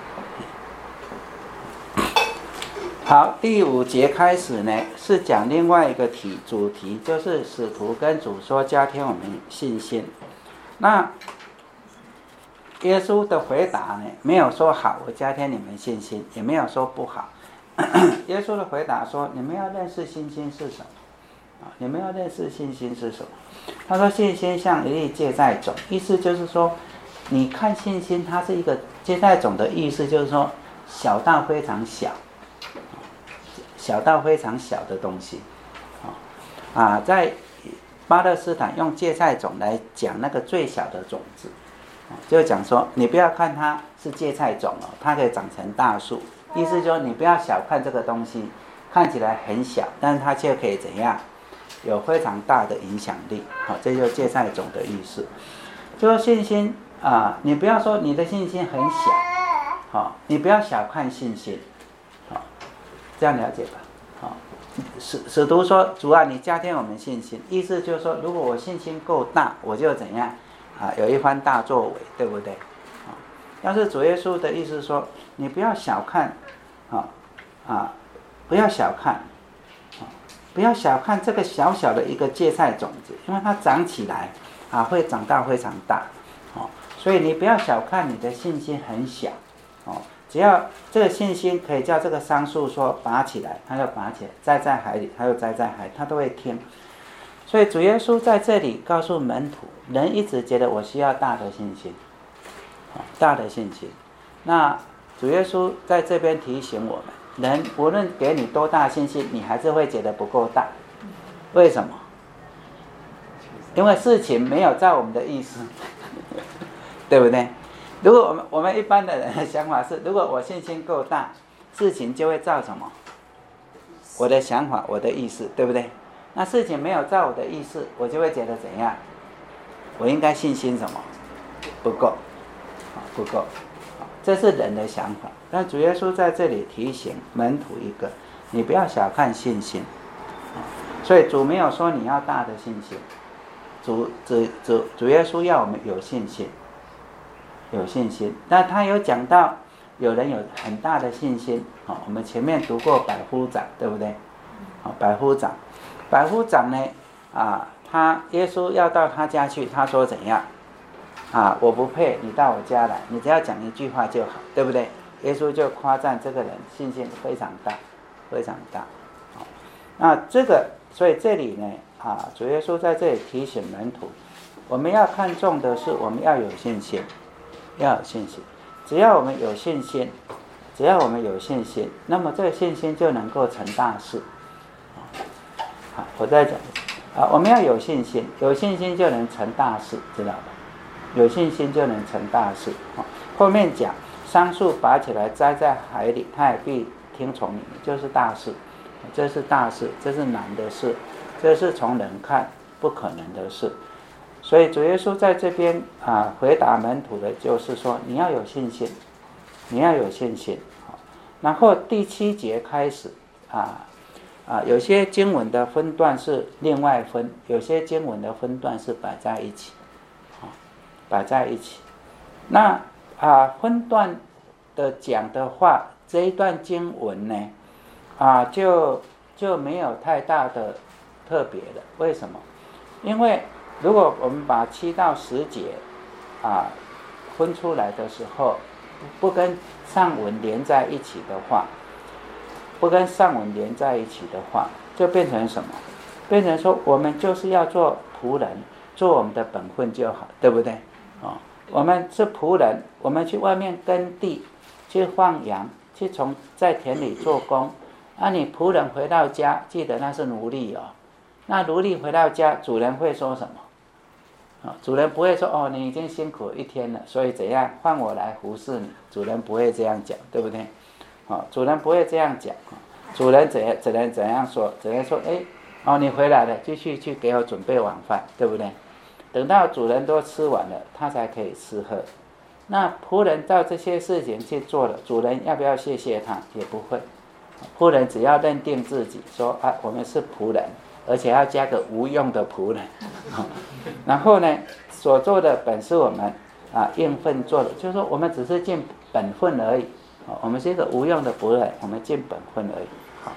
好，第五节开始呢，是讲另外一个题主题，就是使徒跟主说加添我们信心。那耶稣的回答呢，没有说好，我加添你们信心，也没有说不好。耶稣的回答说：“你们要认识信心是什么？啊，你们要认识信心是什么？”他说：“信心像一粒芥菜种。”意思就是说，你看信心，它是一个芥菜种的意思，就是说小到非常小，小到非常小的东西。啊，在巴勒斯坦用芥菜种来讲那个最小的种子，就讲说，你不要看它是芥菜种哦，它可以长成大树。意思就是你不要小看这个东西，看起来很小，但是它却可以怎样，有非常大的影响力。好，这就是芥菜种的意思。 就说信心啊，你不要说你的信心很小，好，你不要小看信心，好，这样了解吧。好，使使徒说主啊，你加添我们信心，意思就是说，如果我信心够大，我就怎样啊，有一番大作为，对不对？啊，但是主耶稣的意思是说，你不要小看，啊啊，不要小看，啊，不要小看这个小小的一个芥菜种子，因为它长起来啊，会长大非常大，哦，所以你不要小看你的信心很小，哦。只要这个信心可以叫这个桑树说拔起来，它就拔起来；栽在海里，它就栽在海，它都会听。所以主耶稣在这里告诉门徒，人一直觉得我需要大的信心，大的信心。那主耶稣在这边提醒我们，人无论给你多大信心，你还是会觉得不够大。为什么？因为事情没有照我们的意思，对不对？如果我们我们一般的人的想法是，如果我信心够大，事情就会照什么？我的想法，我的意思，对不对？那事情没有照我的意思，我就会觉得怎样？我应该信心什么？不够，不够。这是人的想法。但主耶稣在这里提醒门徒一个，你不要小看信心。所以主没有说你要大的信心，主主主主耶稣要我们有信心。有信心，但他有讲到有人有很大的信心，哦，我们前面读过百夫长，对不对？哦，百夫长，百夫长呢，啊，他耶稣要到他家去，他说怎样？啊，我不配你到我家来，你只要讲一句话就好，对不对？耶稣就夸赞这个人信心非常大，非常大。好，那这个，所以这里呢，啊，主耶稣在这里提醒门徒，我们要看重的是我们要有信心。要有信心，只要我们有信心，只要我们有信心，那么这个信心就能够成大事。好，我再讲啊，我们要有信心，有信心就能成大事，知道吧？有信心就能成大事。后面讲桑树拔起来栽在海里，它也必听从你们，就是大事。这是大事，这是难的事，这是从人看不可能的事。所以主耶稣在这边啊回答门徒的就是说，你要有信心，你要有信心。然后第七节开始啊啊，有些经文的分段是另外分，有些经文的分段是摆在一起，啊，摆在一起。那啊分段的讲的话，这一段经文呢啊就就没有太大的特别的，为什么？因为如果我们把七到十节啊分出来的时候，不跟上文连在一起的话，不跟上文连在一起的话，就变成什么？变成说我们就是要做仆人，做我们的本分就好，对不对？哦，我们是仆人，我们去外面耕地，去放羊，去从在田里做工。啊，你仆人回到家，记得那是奴隶哦。那奴隶回到家，主人会说什么？主人不会说哦，你已经辛苦一天了，所以怎样换我来服侍你？主人不会这样讲，对不对？哦，主人不会这样讲，主人怎样只能怎样说？只能说，哎，哦，你回来了，继续去给我准备晚饭，对不对？等到主人都吃完了，他才可以吃喝。那仆人照这些事情去做了，主人要不要谢谢他？也不会。仆人只要认定自己说啊，我们是仆人。而且要加个无用的仆人，然后呢，所做的本是我们啊应分做的，就是说我们只是尽本分而已，我们是一个无用的仆人，我们尽本分而已。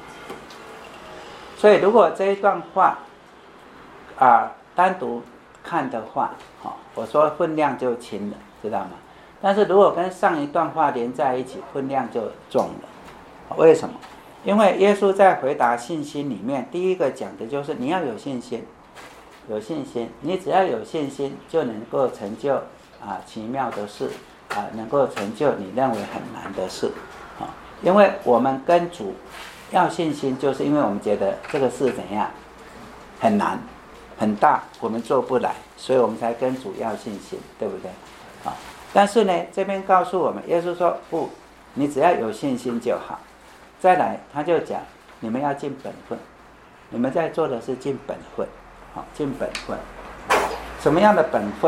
所以如果这一段话啊单独看的话，我说分量就轻了，知道吗？但是如果跟上一段话连在一起，分量就重了。为什么？因为耶稣在回答信心里面，第一个讲的就是你要有信心，有信心，你只要有信心，就能够成就啊奇妙的事啊，能够成就你认为很难的事啊。因为我们跟主要信心，就是因为我们觉得这个事怎样很难很大，我们做不来，所以我们才跟主要信心，对不对？啊，但是呢，这边告诉我们，耶稣说不，你只要有信心就好。再来，他就讲，你们要尽本分，你们在做的是尽本分，好，尽本分。什么样的本分？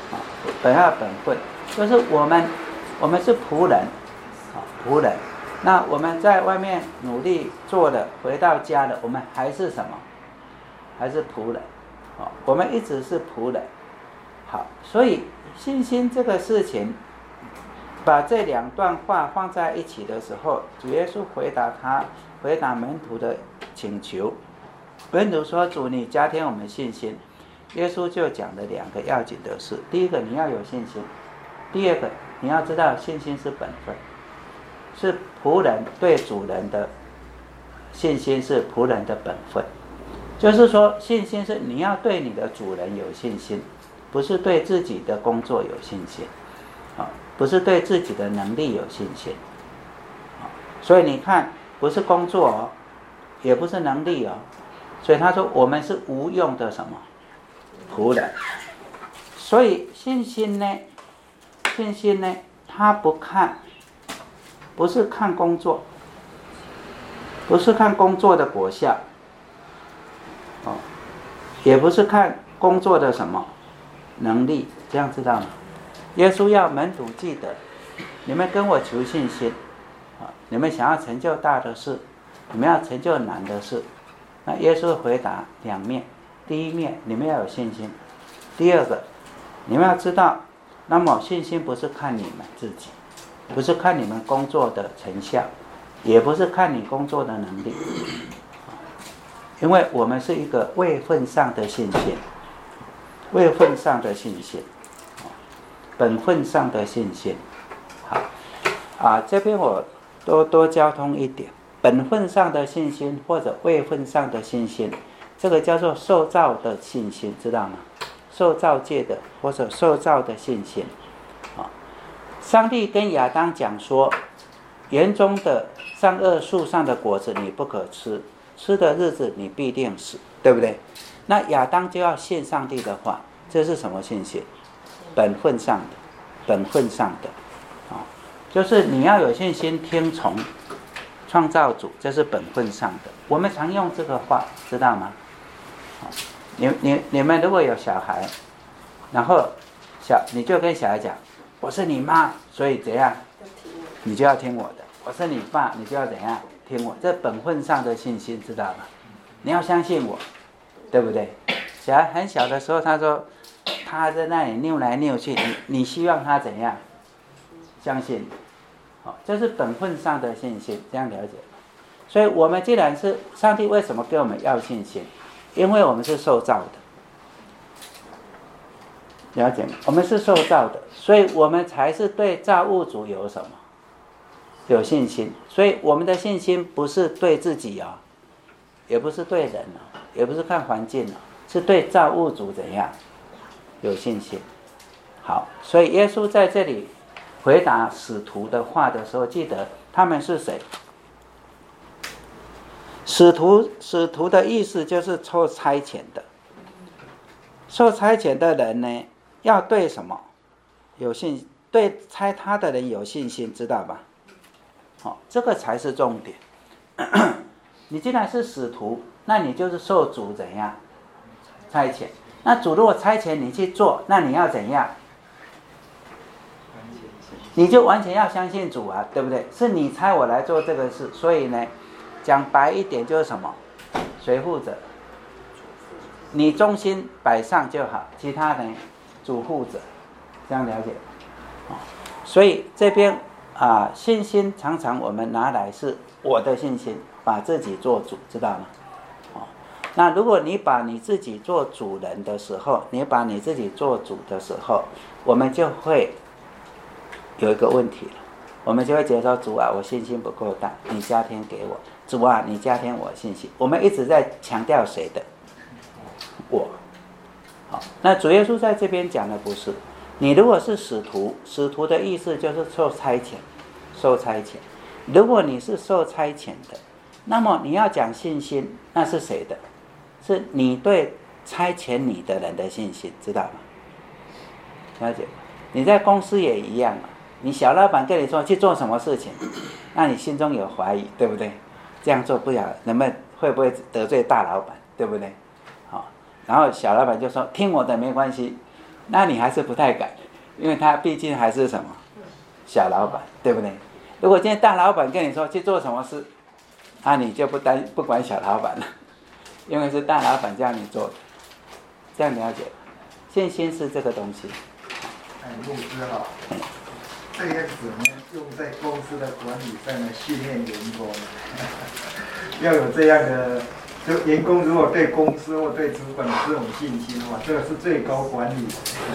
啊，本要本分，就是我们我们是仆人，啊，仆人。那我们在外面努力做的，回到家了，我们还是什么？还是仆人，啊，我们一直是仆人。好，所以信心这个事情，把这两段话放在一起的时候，主耶稣回答他，回答门徒的请求。门徒说：“主，你加添我们信心。”耶稣就讲了两个要紧的事：第一个，你要有信心；第二个，你要知道信心是本分，是仆人对主人的信心，是仆人的本分。就是说，信心是你要对你的主人有信心，不是对自己的工作有信心，啊，不是对自己的能力有信心，啊，所以你看，不是工作哦，也不是能力哦，所以他说我们是无用的什么仆人。所以信心呢，信心呢，他不看，不是看工作，不是看工作的果效，哦，也不是看工作的什么能力，这样知道吗？耶稣要门徒记得，你们跟我求信心，啊，你们想要成就大的事，你们要成就难的事。那耶稣回答两面，第一面你们要有信心，第二个你们要知道，那么信心不是看你们自己，不是看你们工作的成效，也不是看你工作的能力，因为我们是一个位分上的信心，位分上的信心，本分上的信心。好啊，这边我多多交通一点，本分上的信心或者位分上的信心，这个叫做受造的信心，知道吗？受造界的或者受造的信心。啊，上帝跟亚当讲说，园中的善恶树上的果子你不可吃，吃的日子你必定死，对不对？那亚当就要信上帝的话，这是什么信心？本分上的，本分上的，啊，就是你要有信心听从创造主，这是本分上的。我们常用这个话，知道吗？啊，你你你们如果有小孩，然后小你就跟小孩讲，我是你妈，所以怎样，你就要听我的；我是你爸，你就要怎样听我。这本分上的信心，知道吗？你要相信我，对不对？小孩很小的时候，他说他在那里扭来扭去，你你希望他怎样相信你？好，这是本分上的信心，这样了解。所以我们既然是上帝，为什么给我们要信心？因为我们是受造的，了解吗？我们是受造的，所以我们才是对造物主有什么？有信心。所以我们的信心不是对自己啊，也不是对人啊，也不是看环境啊，是对造物主怎样有信心。好，所以耶稣在这里回答使徒的话的时候，记得他们是谁？使徒，使徒的意思就是受差遣的。受差遣的人呢，要对什么有信？对差他的人有信心，知道吧？好，哦，这个才是重点。你既然是使徒，那你就是受主怎样差遣？那主如果差遣你去做，那你要怎样？你就完全要相信主啊，对不对？是你差我来做这个事，所以呢，讲白一点就是什么？谁负责？你忠心摆上就好，其他人主负责，这样了解？哦，所以这边啊，信心常常我们拿来是我的信心，把自己做主，知道吗？哦，那如果你把你自己做主人的时候，你把你自己做主的时候，我们就会有一个问题了，我们就会觉得说，主啊，我信心不够大，你加添给我；主啊，你加添我信心。我们一直在强调谁的？我。好，那主耶稣在这边讲的不是，你如果是使徒，使徒的意思就是受差遣，受差遣。如果你是受差遣的，那么你要讲信心，那是谁的？是你对差遣你的人的信心，知道吗？了解？你在公司也一样嘛，你小老板跟你说去做什么事情，那你心中有怀疑，对不对？这样做不了，能不能会不会得罪大老板，对不对？好，然后小老板就说听我的没关系， 那你还是不太敢，因为他毕竟还是什么小老板，对不对？如果今天大老板跟你说去做什么事，那你就不担不管小老板了，因为是大老板叫你做的，这样了解吧？信心是这个东西。 哎，牧师好，这样子呢，用在公司的管理上呢，训练员工，要有这样的，就员工如果对公司或对主管有这种信心的话，这个是最高管理。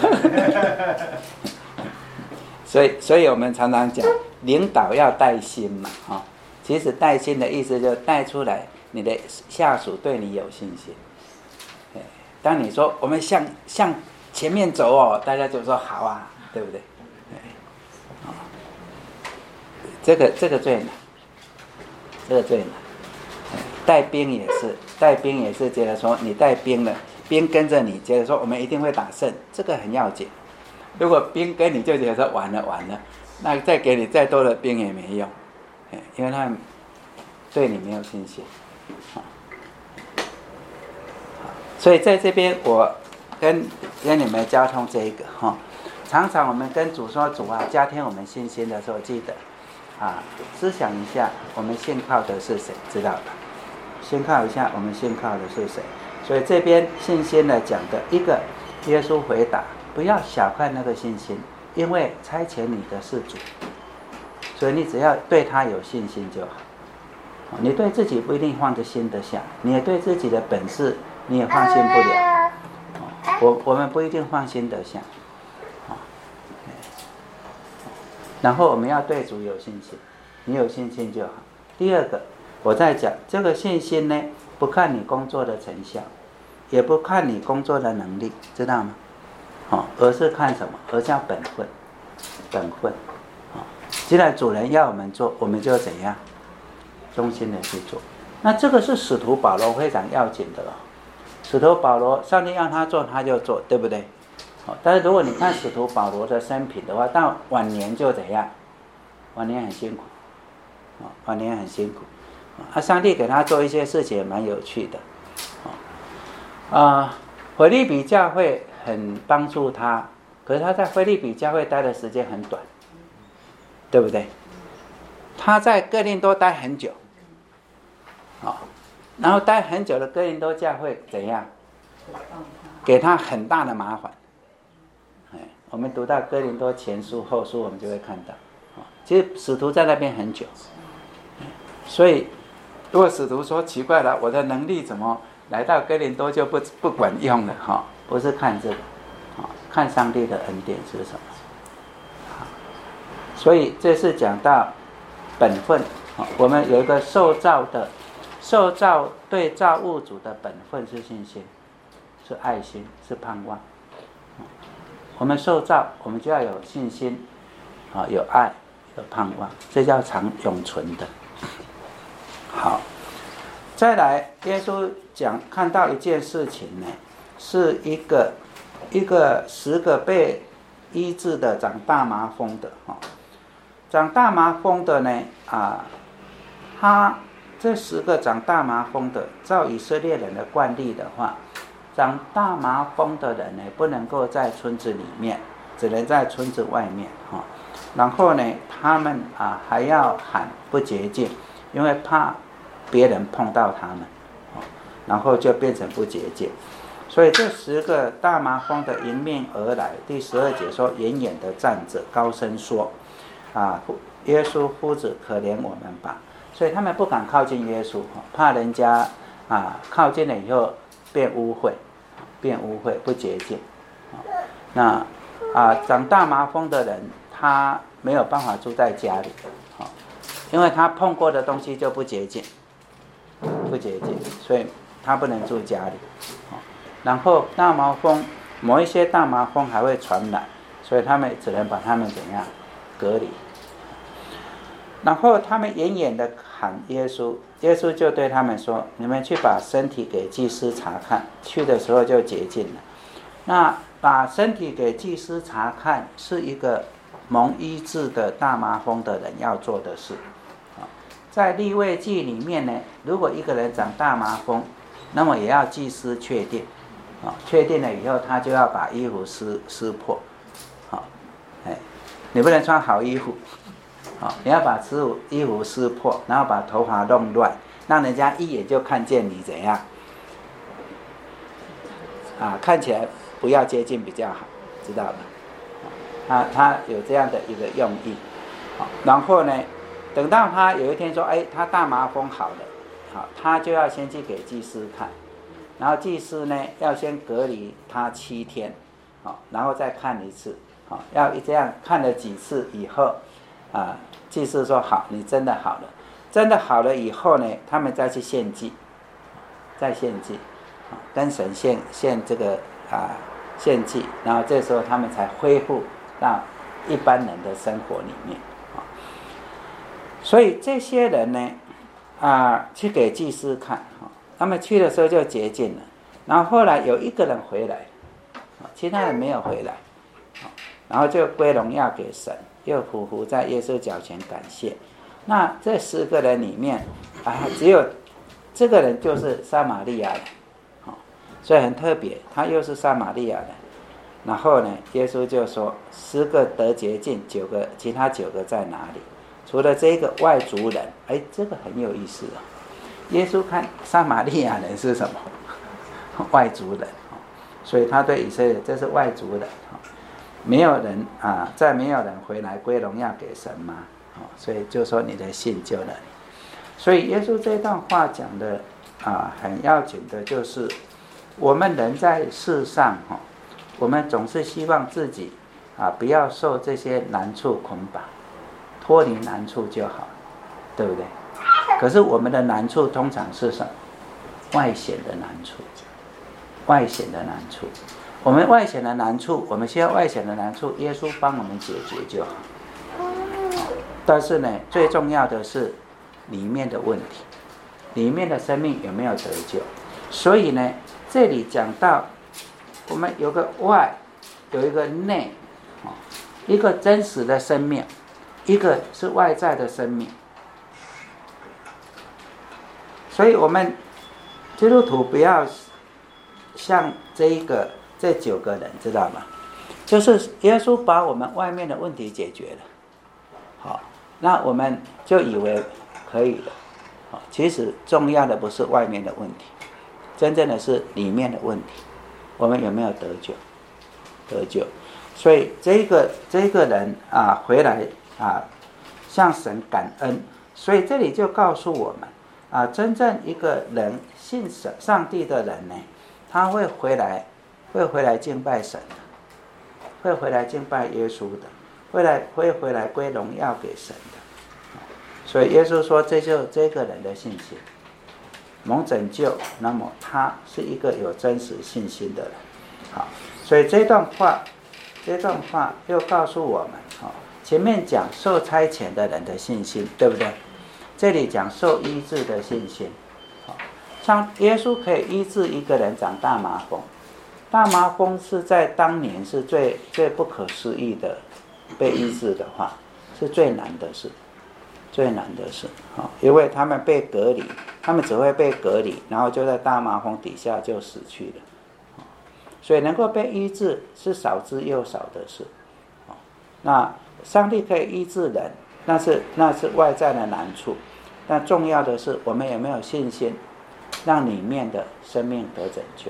所以，所以我们常常讲，领导要带心嘛，哈、哦。其实带心的意思就是带出来，你的下属对你有信心。当你说我们向向前面走哦，大家就说好啊，对不对？哦、这个这个最难，这个最难。带兵也是，带兵也是觉得说你带兵了，兵跟着你，觉得说我们一定会打胜，这个很要紧。如果兵跟你就觉得说完了完了，那再给你再多的兵也没用，因为他们对你没有信心。所以在这边我跟跟你们交通这一个哈，常常我们跟主说主啊，加添我们信心的时候，记得啊，思想一下我们信靠的是谁，知道吧？信靠一下我们信靠的是谁。所以这边信心呢讲的一个，耶稣回答，不要小看那个信心，因为差遣你的是主，所以你只要对他有信心就好。你对自己不一定放得心得下，你也对自己的本事你也放心不了。我我们不一定放心得下。然后我们要对主有信心，你有信心就好。第二个，我在讲这个信心呢，不看你工作的成效，也不看你工作的能力，知道吗？哦，而是看什么？而叫本分，本分。哦，既然主人要我们做，我们就怎样？忠心的去做。那这个是使徒保罗非常要紧的了。使徒保罗，上帝让他做，他就做，对不对？哦，但是如果你看使徒保罗的生平的话，到晚年就怎样？晚年很辛苦，哦，晚年很辛苦。啊，上帝给他做一些事情也蛮有趣的。啊、呃，腓立比教会很帮助他，可是他在腓立比教会待的时间很短，对不对？他在哥林多待很久，哦，然后待很久的哥林多教会怎样？给他很大的麻烦。哎，我们读到哥林多前书后书，我们就会看到，哦，其实使徒在那边很久，所以如果使徒说奇怪了，我的能力怎么来到哥林多就不不管用了？哈，哦，不是看这个，哦，看上帝的恩典是什么。好，所以这是讲到本分，哦，我们有一个受造的，受造对造物主的本分是信心，是爱心，是盼望。哦，我们受造，我们就要有信心，哦，有爱，有盼望，这叫长永存的。好，再来，耶稣讲看到一件事情呢，是一个一个十个被医治的长大麻风的，哦，长大麻风的呢，啊，他这十个长大麻风的，照以色列人的惯例的话，长大麻风的人呢，不能够在村子里面，只能在村子外面，哦，然后呢，他们啊还要喊不洁净，因为怕别人碰到他们，然后就变成不洁净。所以这十个大麻风的迎面而来，第十二节说，远远的站着，高声说：“啊，耶稣夫子，可怜我们吧！”所以他们不敢靠近耶稣，怕人家啊靠近了以后变污秽，变污秽不洁净。那啊长大麻风的人，他没有办法住在家里，因为他碰过的东西就不洁净。不洁净，所以他不能住家里。然后大麻风，某一些大麻风还会传染，所以他们只能把他们怎样隔离。然后他们远远的喊耶稣，耶稣就对他们说：“你们去把身体给祭司查看，去的时候就洁净了。”那把身体给祭司查看，是一个蒙医治的大麻风的人要做的事。在利未记里面呢，如果一个人长大麻风，那么也要祭司确定， 啊，确定了以后，他就要把衣服撕撕破，好，哎，你不能穿好衣服，好，你要把衣服衣服撕破，然后把头发弄乱，让人家一眼就看见你怎样，啊，看起来不要接近比较好，知道吧？他他有这样的一个用意，好，然后呢，等到他有一天说，哎，他大麻风好了，好，他就要先去给祭司看。然后祭司呢，要先隔离他七天，好，然后再看一次，好，要这样看了几次以后，啊，祭司说好，你真的好了，真的好了以后呢，他们再去献祭，再献祭，跟神献献这个啊献祭，然后这时候他们才恢复到一般人的生活里面，啊，所以这些人呢，啊，去给祭司看。他们去的时候就洁净了，然后后来有一个人回来，其他人没有回来，然后就归荣耀给神，又匍匐在耶稣脚前感谢。那这十个人里面啊，只有这个人就是撒玛利亚人，所以很特别，他又是撒玛利亚人。然后呢，耶稣就说十个得洁净，九个其他九个在哪里？除了这个外族人，哎，这个很有意思啊。耶稣看撒玛利亚人是什么？外族人，所以他对以色列这是外族人，没有人啊，再没有人回来归荣耀给神吗？所以就说你的信救了你。所以耶稣这段话讲的啊，很要紧的就是，我们人在世上哈，我们总是希望自己啊不要受这些难处捆绑，脱离难处就好，对不对？可是我们的难处通常是什么？外显的难处，外显的难处。我们外显的难处，我们需要外显的难处，耶稣帮我们解决就好。但是呢，最重要的是里面的问题，里面的生命有没有得救？所以呢，这里讲到我们有个外，有一个内，一个真实的生命，一个是外在的生命。所以我们基督徒不要像这一个这九个人，知道吗？就是耶稣把我们外面的问题解决了，好，那我们就以为可以了，好，其实重要的不是外面的问题，真正的是里面的问题，我们有没有得救？得救。所以这个这个人啊回来啊向神感恩，所以这里就告诉我们。啊，真正一个人信神上帝的人呢，他会回来，会回来敬拜神的，会回来敬拜耶稣的，会来会回来归荣耀给神的。所以耶稣说，这就这个人的信心，蒙拯救，那么他是一个有真实信心的人。好，所以这段话，这段话又告诉我们，好，前面讲受差遣的人的信心，对不对？这里讲受医治的信心，像耶稣可以医治一个人长大麻风，大麻风是在当年是最最不可思议的，被医治的话是最难的事，最难的事，因为他们被隔离，他们只会被隔离，然后就在大麻风底下就死去了，所以能够被医治是少之又少的事。那上帝可以医治人，那是那是外在的难处。但重要的是，我们有没有信心，让里面的生命得拯救？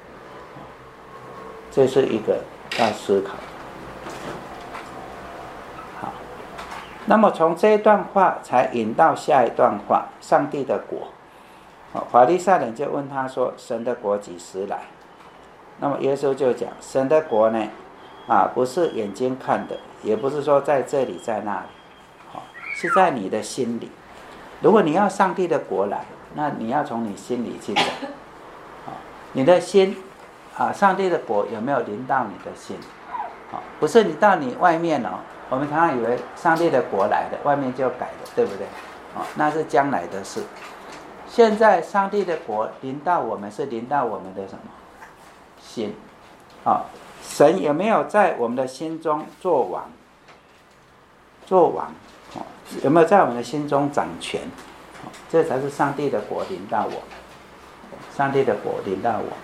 这是一个要思考的。好，那么从这一段话才引到下一段话，上帝的国。法利赛人就问他说：“神的国几时来？”那么耶稣就讲：“神的国呢，啊，不是眼睛看的，也不是说在这里在那里，是在你的心里。如果你要上帝的国来，那你要从你心里去找，你的心啊，上帝的国有没有临到你的心？不是你到你外面哦，我们常常以为上帝的国来了，外面就改了，对不对？那是将来的事。现在上帝的国临到我们，是临到我们的什么心？啊，神有没有在我们的心中做王？做王。有没有在我们的心中掌权？这才是上帝的国临到我们，上帝的国临到我们。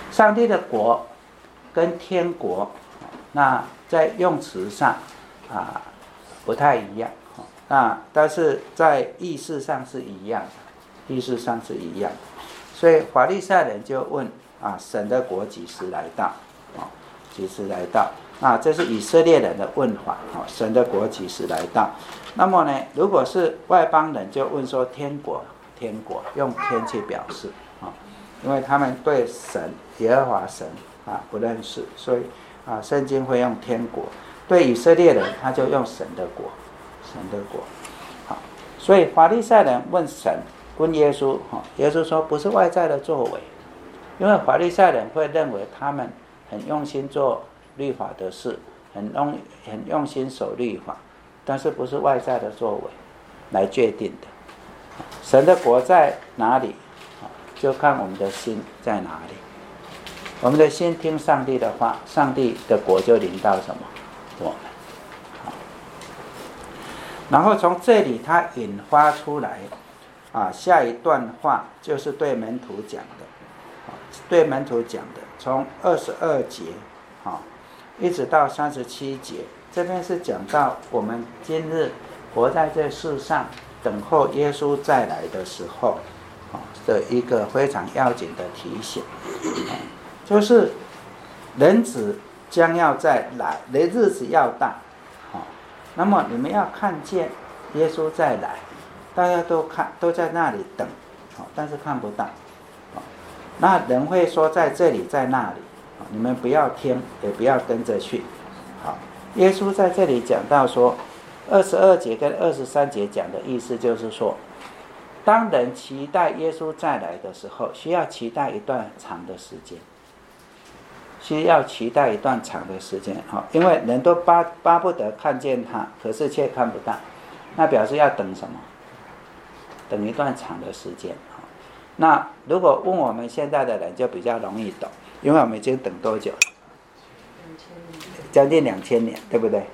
上帝的国跟天国，那在用词上啊不太一样，那但是在意识上是一样的，意识上是一样的。所以法利赛人就问啊，神的国几时来到？啊，几时来到？啊，这是以色列人的问法，啊，神的国几时来到？那么呢，如果是外邦人，就问说天国，天国用天去表示啊，因为他们对神耶和华神啊不认识，所以啊，圣经会用天国。对以色列人，他就用神的国，神的国。好，所以法利赛人问神，问耶稣，哈，耶稣说不是外在的作为，因为法利赛人会认为他们很用心做律法的事，很用很用心守律法，但是不是外在的作为来决定的。神的国在哪里，就看我们的心在哪里。我们的心听上帝的话，上帝的国就临到什么？我们。然后从这里他引发出来啊，下一段话就是对门徒讲的，对门徒讲的，从二十二节啊，一直到三十七节，这边是讲到我们今日活在这世上，等候耶稣再来的时候啊的一个非常要紧的提醒，就是人子将要再来，的日子要到，那么你们要看见耶稣再来，大家都看都在那里等，但是看不到。那人会说在这里在那里，你们不要听，也不要跟着去。好，耶稣在这里讲到说，二十二节跟二十三节讲的意思就是说，当人期待耶稣再来的时候，需要期待一段长的时间，需要期待一段长的时间，因为人都巴巴不得看见他，可是却看不到，那表示要等什么？等一段长的时间。那如果问我们现在的人就比较容易懂，因为我们已经等多久了？将近两千年，对不对？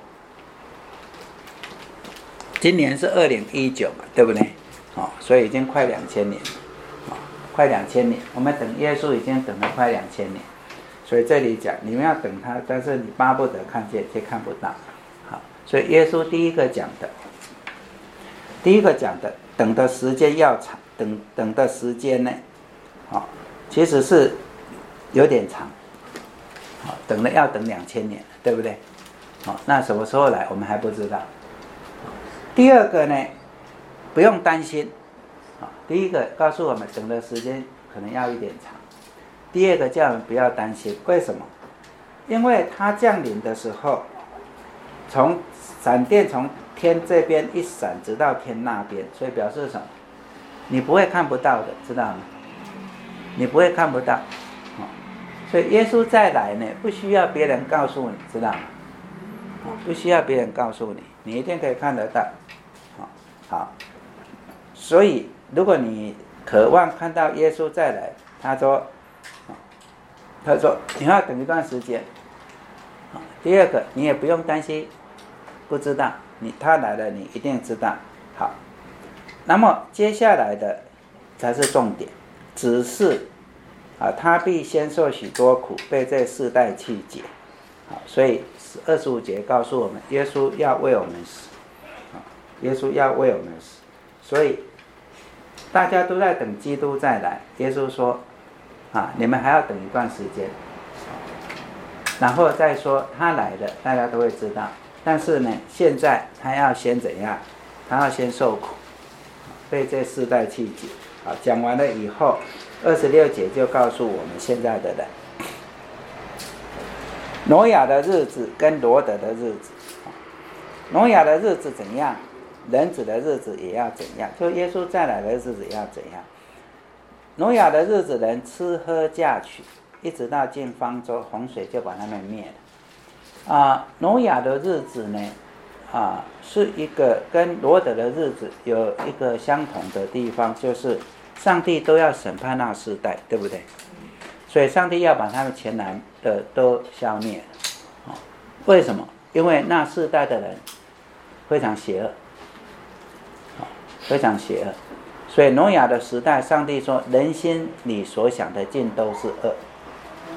今年是二零一九嘛，对不对？哦，所以已经快两千年，哦，快两千年，我们等耶稣已经等了快两千年。所以这里讲，你们要等他，但是你巴不得看见，却看不到。好，所以耶稣第一个讲的，第一个讲的，等的时间要长，等等的时间呢，好，其实是有点长，好，等了要等两千年，对不对？好，那什么时候来，我们还不知道。第二个呢，不用担心，好，第一个告诉我们，等的时间可能要一点长。第二个叫我们不要担心，为什么？因为它降临的时候，从闪电从天这边一闪，直到天那边，所以表示什么？你不会看不到的，知道吗？你不会看不到，所以耶稣再来呢，不需要别人告诉你，知道吗？不需要别人告诉你，你一定可以看得到。好，所以如果你渴望看到耶稣再来，他说。他说你要等一段时间。第二个，你也不用担心不知道，你他来了你一定知道。好，那么接下来的才是重点，只是啊，他必先受许多苦，被这世代弃绝。好，所以二十五节告诉我们，耶稣要为我们死，耶稣要为我们死，所以大家都在等基督再来。耶稣说啊，你们还要等一段时间，然后再说他来了，大家都会知道。但是呢，现在他要先怎样？他要先受苦，被这世代弃绝。好，讲完了以后，二十六节就告诉我们现在的人，挪亚的日子跟罗得的日子，挪亚的日子怎样，人子的日子也要怎样，就耶稣再来的日子要怎样。挪亚的日子，人吃喝嫁娶，一直到进方舟，洪水就把他们灭了。啊，挪亚的日子呢，啊，是一个跟罗得的日子有一个相同的地方，就是上帝都要审判那世代，对不对？所以上帝要把他们前来的都消灭了。啊，为什么？因为那世代的人非常邪恶，啊，非常邪恶。所以挪亚的时代，上帝说人心里所想的尽都是恶，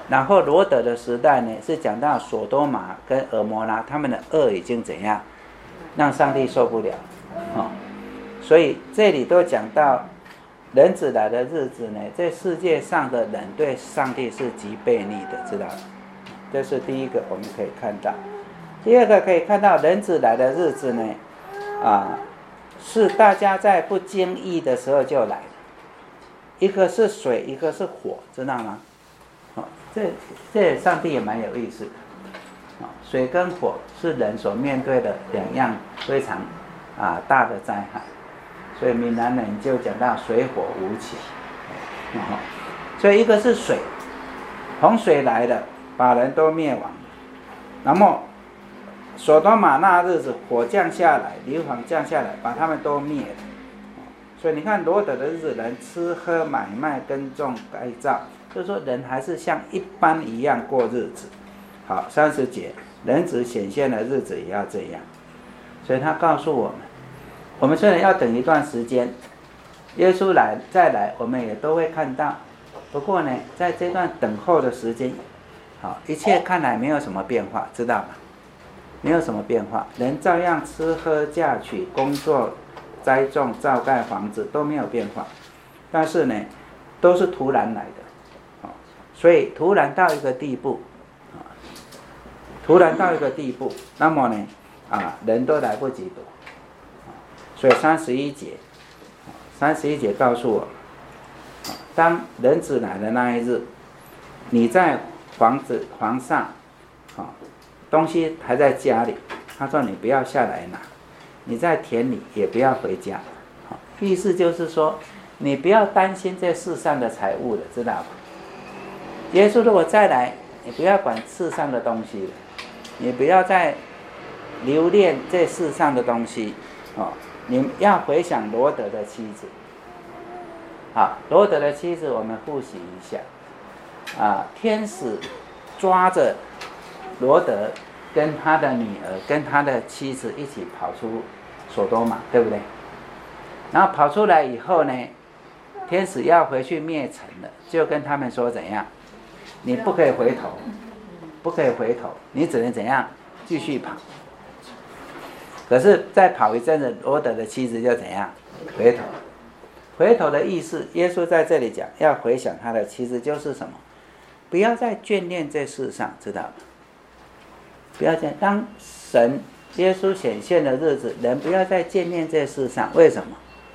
然后罗得的时代呢，是讲到索多玛跟俄摩拉他们的恶已经怎样，让上帝受不了，哦，所以这里都讲到人子来的日子呢，这世界上的人对上帝是极悖逆的，知道吗？这是第一个我们可以看到。第二个可以看到人子来的日子呢，啊，是大家在不经意的时候就来了，一个是水，一个是火，知道吗？哦，这这上帝也蛮有意思的，哦，水跟火是人所面对的两样非常啊大的灾害，所以闽南人就讲到水火无情，哦，所以一个是水，洪水来了，把人都灭亡，那么索多玛那日子火降下来，硫磺降下来，把他们都灭了。所以你看罗得的日子，人吃喝买卖耕种改造，就是说人还是像一般一样过日子。好，三十节，人子显现的日子也要这样。所以他告诉我们，我们虽然要等一段时间，耶稣来再来，我们也都会看到。不过呢，在这段等候的时间，好，一切看来没有什么变化，知道吗？没有什么变化，人照样吃喝嫁娶工作栽种造盖房子都没有变化，但是呢都是突然来的，所以突然到一个地步，突然到一个地步，那么呢啊人都来不及躲，所以三十一节三十一节告诉我，当人子来的那一日，你在房子房上东西还在家里，他说你不要下来拿，你在田里也不要回家，意思就是说你不要担心这世上的财物了，知道吗？耶稣如果再来，你不要管世上的东西了，你不要再留恋这世上的东西，哦，你要回想罗得的妻子。好，罗得的妻子我们复习一下，啊，天使抓着罗得跟他的女儿跟他的妻子一起跑出索多玛，对不对？然后跑出来以后呢，天使要回去灭城了，就跟他们说怎样，你不可以回头，不可以回头，你只能怎样继续跑。可是再跑一阵子，罗得的妻子就怎样回头。回头的意思，耶稣在这里讲要回想他的妻子，就是什么？不要再眷恋这世上，知道吗？不要再当神耶稣显现的日子，人不要再眷恋这世上。为什么？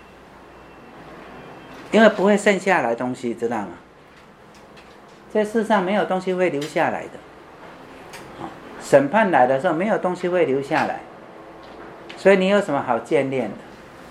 因为不会剩下来东西，知道吗？这世上没有东西会留下来的，审判来的时候没有东西会留下来，所以你有什么好眷恋的？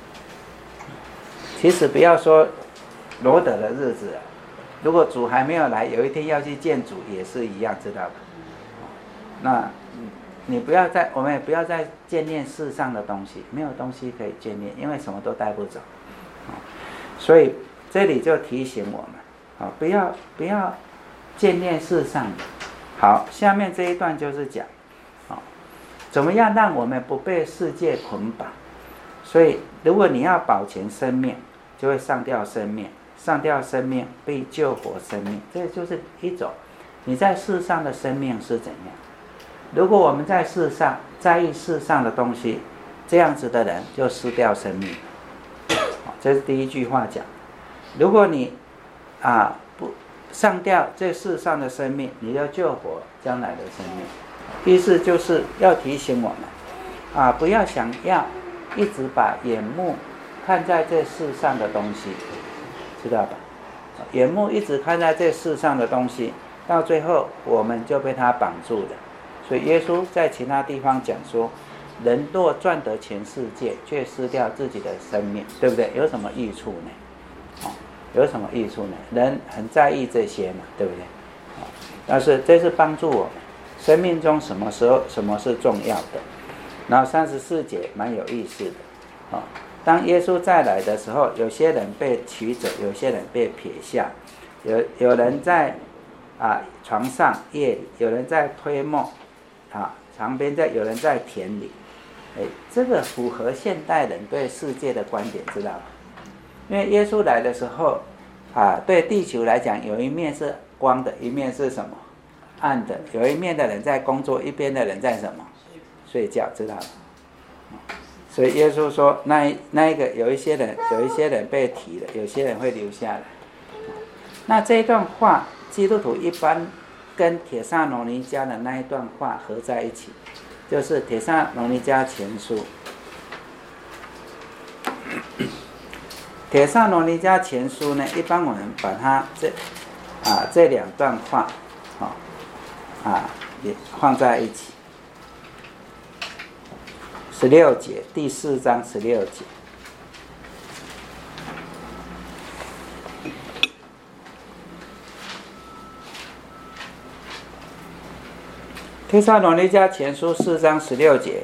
其实不要说罗得的日子，如果主还没有来，有一天要去见主也是一样，知道吧？那你不要再，我们也不要再眷恋世上的东西，没有东西可以眷恋，因为什么都带不走。所以这里就提醒我们，不要不要眷恋世上的。好，下面这一段就是讲，怎么样让我们不被世界捆绑。所以如果你要保全生命，就会上吊生命，上吊生命被救活生命，这就是一种你在世上的生命是怎样。如果我们在世上在意世上的东西，这样子的人就失掉生命。这是第一句话讲。如果你啊不上吊这世上的生命，你要救活将来的生命。意思就是要提醒我们啊，不要想要一直把眼目看在这世上的东西，知道吧？眼目一直看在这世上的东西，到最后我们就被它绑住了。所以耶稣在其他地方讲说，人若赚得全世界，却失掉自己的生命，对不对？有什么益处呢？哦，有什么益处呢？人很在意这些嘛，对不对？哦，但是这是帮助我们生命中什么时候什么是重要的。然后三十四节蛮有意思的，哦，当耶稣再来的时候，有些人被取走，有些人被撇下，有有人在啊床上夜里，有人在推磨啊旁边，在有人在田里。哎，这个符合现代人对世界的观点，知道吗？因为耶稣来的时候啊，对地球来讲，有一面是光的，一面是什么暗的，有一面的人在工作，一边的人在什么？睡觉，知道吗？所以耶稣说，那那一个有一些人，有一些人被提了，有些人会留下来。那这一段话，基督徒一般跟帖撒罗尼迦的那一段话合在一起，就是帖撒罗尼迦前书。帖撒罗尼迦前书呢，一般我们把它这啊这两段话，啊啊也放在一起。十六节，第四章十六节。帖撒罗尼迦前书四章十六节。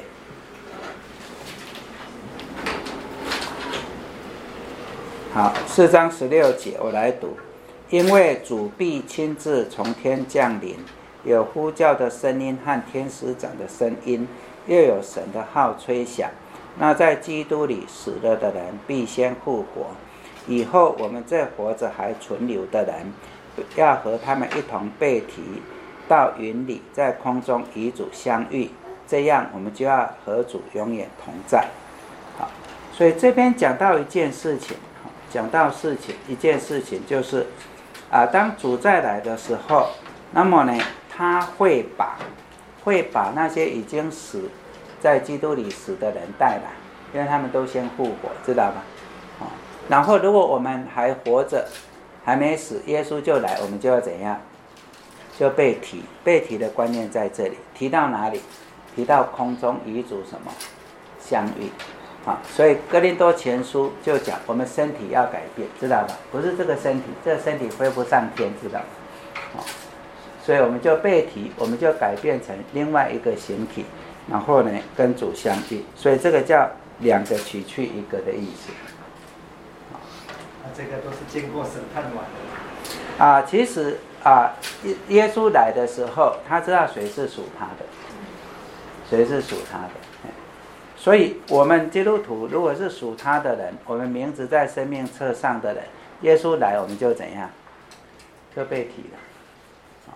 好，四章十六节，我来读。因为主必亲自从天降临，有呼叫的声音和天使长的声音，又有神的号吹响。那在基督里死了的人必先复活，以后我们这活着还存留的人，要和他们一同被提到云里，在空中与主相遇，这样我们就要和主永远同在。好，所以这边讲到一件事情，讲到事情一件事情就是啊，当主再来的时候，那么呢，他会把会把那些已经死在基督里死的人带来，因为他们都先复活，知道吧？哦，然后如果我们还活着，还没死，耶稣就来，我们就要怎样？就被提，被提的观念在这里，提到哪里？提到空中与主什么相遇。啊，所以哥林多前书就讲我们身体要改变，知道吧？不是这个身体，这个身体飞不上天，知道吧？啊，所以我们就被提，我们就改变成另外一个形体，然后呢跟主相遇，所以这个叫两个取去一个的意思。 啊，这个都是经过审判完的。 啊，其实啊，耶稣来的时候，他知道谁是属他的，谁是属他的。所以我们基督徒如果是属他的人，我们名字在生命册上的人，耶稣来我们就怎样？就被提了。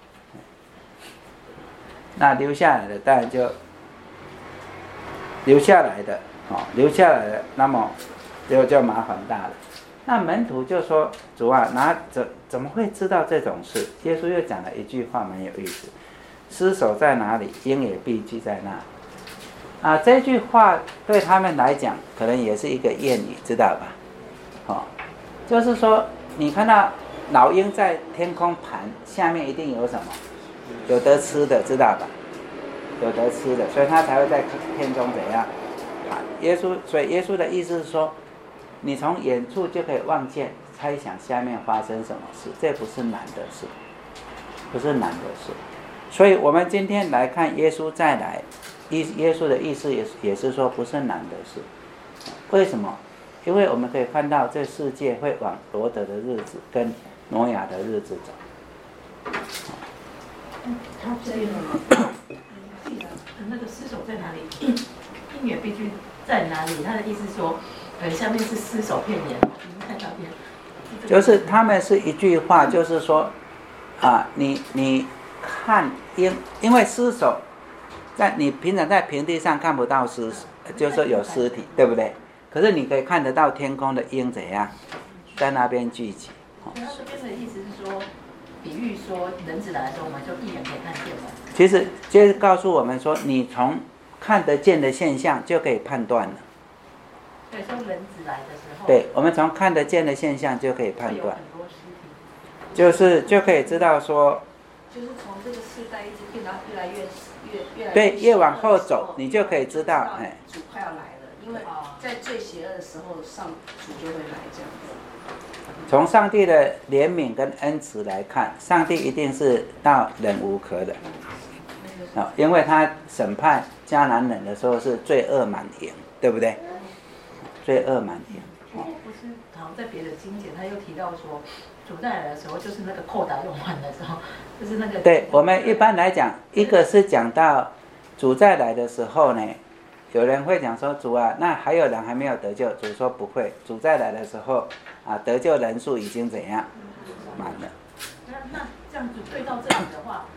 那留下来的当然就留下来的，哦，留下来的，那么就就麻烦大了。那门徒就说：“主啊，哪怎怎么会知道这种事？”耶稣又讲了一句话，蛮有意思：“尸首在哪里，鹰也必居在那里。”啊，这句话对他们来讲，可能也是一个谚语，知道吧？哦，就是说，你看到老鹰在天空盘，下面一定有什么？有得吃的，知道吧？有得吃的，所以他才会在天中怎样盘。耶稣，所以耶稣的意思是说，你从远处就可以望见，猜想下面发生什么事，这不是难的事，不是难的事。所以我们今天来看耶稣再来。耶稣的意思也是也是说不是难的事，为什么？因为我们可以看到这世界会往罗德的日子跟挪亚的日子走。 他这边那个尸首在哪里？鹰也必须在哪里？他的意思说，呃，下面是尸首片言，看照片。 就是他们是一句话，就是说，啊，你你看因因为尸首。在你平常在平地上看不到尸，就是说有尸体，对不对？可是你可以看得到天空的鹰怎样在那边聚集。 哦，他这边的意思是说，比喻说人子来的时候，我们就一眼可以看见了。 其实就是告诉我们说，你从看得见的现象就可以判断了。 对，说人子来的时候。 对，我们从看得见的现象就可以判断。就是就可以知道说。 就是从这个世代一直变到越来越越越来越对，越往后走，你就可以知道，哎， 主快要来了，因为在最邪恶的时候，上主就会来这样子。 从上帝的怜悯跟恩慈来看，上帝一定是到忍无可忍，啊，因为他审判迦南人的时候是罪恶满盈，对不对？罪恶满盈。 不是，好像在别的经节他又提到说。主再来的时候，就是那个扣打用完的时候，就是那个。 对，我们一般来讲，一个是讲到主再来的时候呢，有人会讲说主啊，那还有人还没有得救，主说不会，主再来的时候啊，得救人数已经怎样满了。 那那这样子对到这里的话，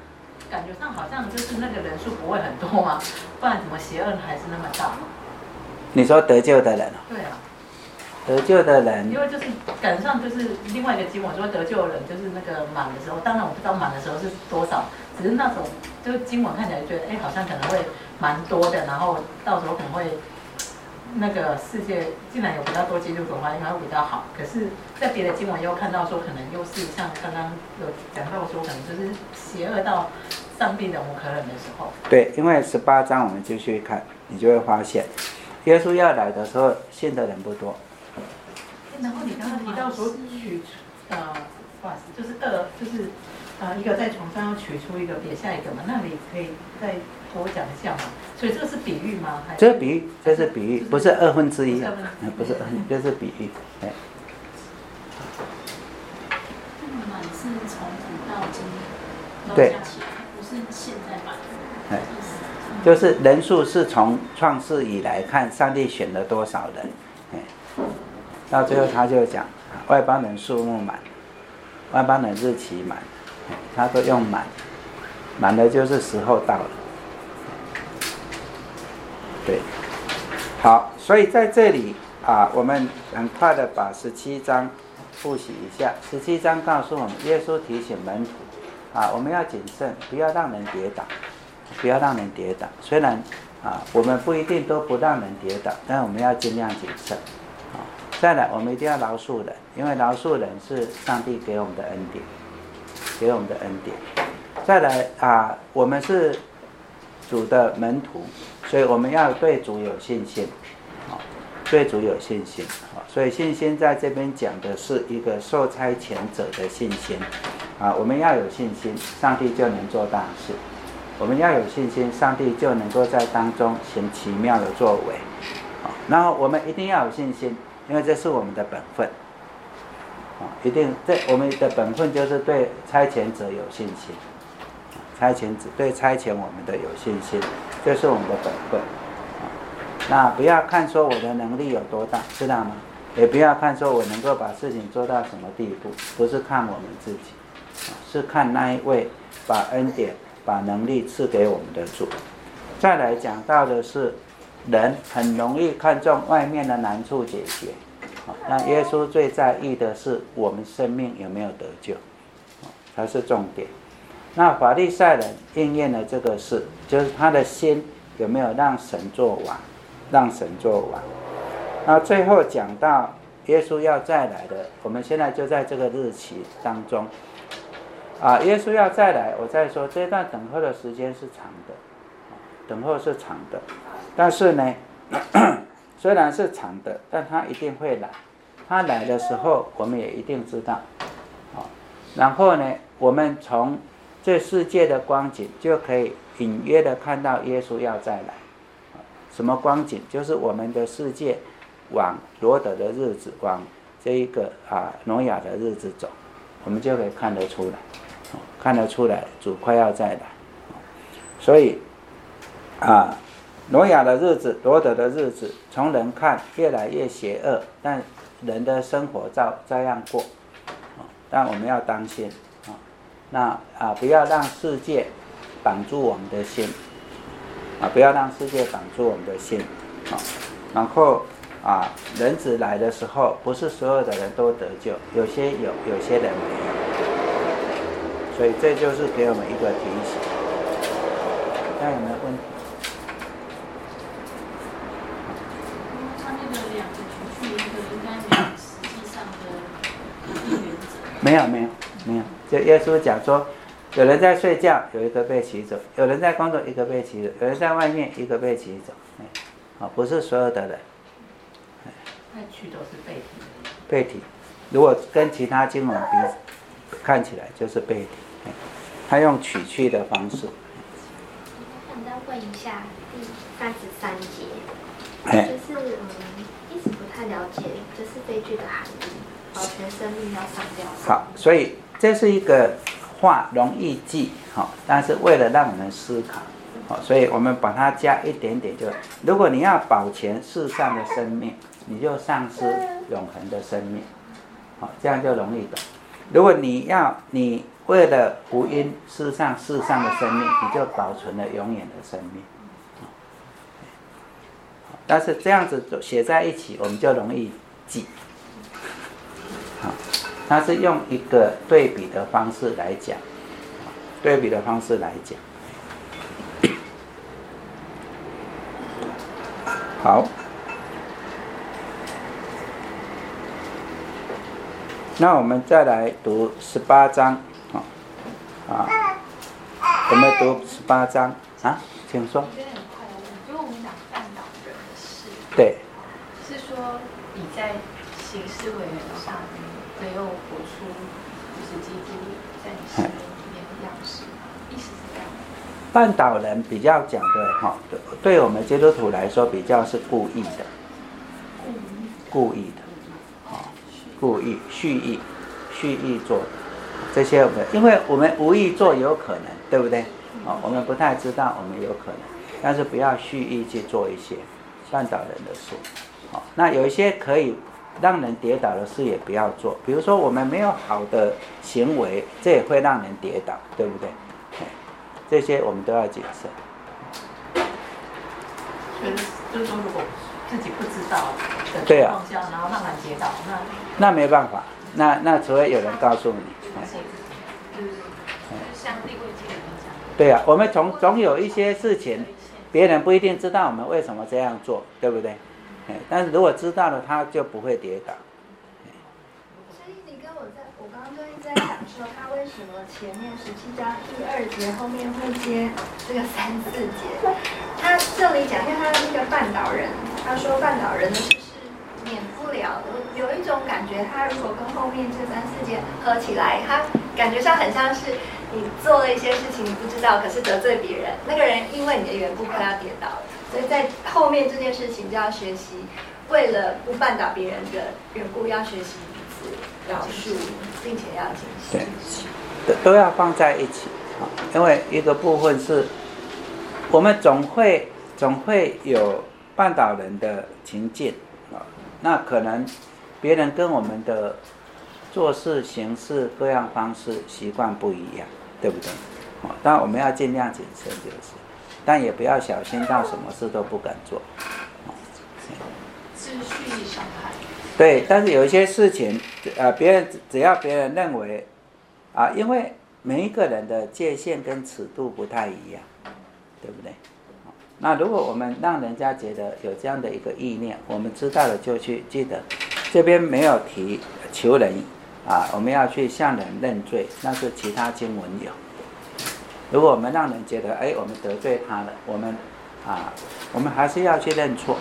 感觉上好像就是那个人数不会很多嘛，不然怎么邪恶还是那么大？ 你说得救的人？ 对啊。 得救的人， 因为就是感觉上就是另外一个经文说得救的人就是那个满的时候，当然我不知道满的时候是多少，只是那种就是经文看起来觉得哎好像可能会蛮多的，然后到时候可能会那个世界既然有比较多基督徒的话，应该会比较好。可是，在别的经文又看到说，可能又是像刚刚有讲到说，可能就是邪恶到上帝忍无可忍的时候。 对，因为十八章我们继续看，你就会发现，耶稣要来的时候，信的人不多。 然后你刚刚提到说取呃，不好意思，就是二，就是呃一个在床上要取出一个别下一个嘛，那你可以再多讲一下嘛。所以这个是比喻吗？还是这是比喻，这是比喻，不是二分之一，不是，这是比喻。哎。 满是从古到今都对， 加起来，不是现在满。 哎，就是人数是从创世以来看，上帝选了多少人，哎。到最后他就讲，外邦人数目满，外邦人日期满，他都用满，满的就是时候到了。对，好，所以在这里啊，我们很快的把十七章复习一下。十七章告诉我们，耶稣提醒门徒啊，我们要谨慎，不要让人跌倒，不要让人跌倒。虽然啊，我们不一定都不让人跌倒，但我们要尽量谨慎。再来，我们一定要饶恕人，因为饶恕人是上帝给我们的恩典，给我们的恩典。再来啊，我们是主的门徒，所以我们要对主有信心，啊，对主有信心，啊，所以信心在这边讲的是一个受差遣者的信心，啊，我们要有信心，上帝就能做大事；我们要有信心，上帝就能够在当中行奇妙的作为，啊，然后我们一定要有信心。因为这是我们的本分，啊，一定这我们的本分就是对差遣者有信心，差遣者对差遣我们的有信心，这是我们的本分，啊，那不要看说我的能力有多大，知道吗？也不要看说我能够把事情做到什么地步，不是看我们自己，啊，是看那一位把恩典、把能力赐给我们的主。再来讲到的是。人很容易看重外面的难处解决，那耶稣最在意的是我们生命有没有得救，才是重点。那法利赛人应验了这个事，就是他的心有没有让神做王，让神做王。那最后讲到耶稣要再来的，我们现在就在这个日期当中啊，耶稣要再来，我再说这段等候的时间是长的，等候是长的。但是呢，虽然是长的，但他一定会来。他来的时候，我们也一定知道。然后呢，我们从这世界的光景，就可以隐约的看到耶稣要再来。什么光景？就是我们的世界往罗得的日子，往这一个啊挪亚的日子走，我们就可以看得出来，看得出来主快要再来。所以啊。挪亚的日子，罗得的日子，从人看越来越邪恶，但人的生活照照样过，但我们要当心啊，那啊不要让世界绑住我们的心，啊不要让世界绑住我们的心，啊，然后啊人子来的时候，不是所有的人都得救，有些有，有些人没有，所以这就是给我们一个提醒。那有没有问题？没有没有没有，就耶稣讲说，有人在睡觉，有一个被骑走；有人在工作，一个被骑走；有人在外面，一个被骑走。哎，啊，不是所有的人。 那取都是被提。 被提，如果跟其他经文比，看起来就是被提。哎，他用取去的方式。 我想再问一下第三十三节， 哎， 就是嗯，一直不太了解，就是这句的含义。保全生命要上吊。 好，所以这是一个话容易记，好，但是为了让我们思考，好，所以我们把它加一点点就。如果你要保全世上的生命，你就丧失永恒的生命，好，这样就容易懂。如果你要你为了福音世上世上的生命，你就保存了永远的生命。但是这样子写在一起，我们就容易记。好，它是用一个对比的方式来讲，对比的方式来讲。好，那我们再来读十八章，啊，啊，我们读十八章啊，请说。 就我们讲绊倒人的事， 对， 是说你在行事为人上没有活出就是基督在你心里面的样式，意思是这样的。 绊倒人比较讲的哈，对我们基督徒来说比较是故意的，故意的，啊，故意、蓄意、蓄意做的这些我们，因为我们无意做有可能，对不对？啊，我们不太知道，我们有可能，但是不要蓄意去做一些绊倒人的事。好，那有一些可以让人跌倒的事也不要做，比如说我们没有好的行为，这也会让人跌倒，对不对？这些我们都要谨慎。 就是说，如果自己不知道的情况下，然后让人跌倒，那那没办法，那那除非有人告诉你。 就是像利未记里面讲。 对啊，我们总总有一些事情，别人不一定知道我们为什么这样做，对不对？但是如果知道了，他就不会跌倒。 所以你跟我在，我刚刚就是在讲说，他为什么前面十七章第二节后面会接这个三四节？他这里讲，因为他是一个绊倒人，他说绊倒人的事是免不了的。有一种感觉，他如果跟后面这三四节合起来，他感觉上很像是你做了一些事情你不知道，可是得罪别人，那个人因为你的缘故快要跌倒了。所以在后面这件事情就要学习，为了不绊倒别人的缘故，要学习彼此饶恕，并且要谨慎。 对，都要放在一起啊，因为一个部分是，我们总会总会有绊倒人的情境啊，那可能别人跟我们的做事、行事各样方式、习惯不一样，对不对？啊，当然我们要尽量谨慎就是。但也不要小心到什么事都不敢做， 是蓄意伤害。 对，但是有一些事情，呃，别人只要别人认为，啊，因为每一个人的界限跟尺度不太一样，对不对？那如果我们让人家觉得有这样的一个意念，我们知道了就去记得，这边没有提求人啊，我们要去向人认罪，那是其他经文有。如果我们让人觉得，哎，我们得罪他了，我们啊，我们还是要去认错，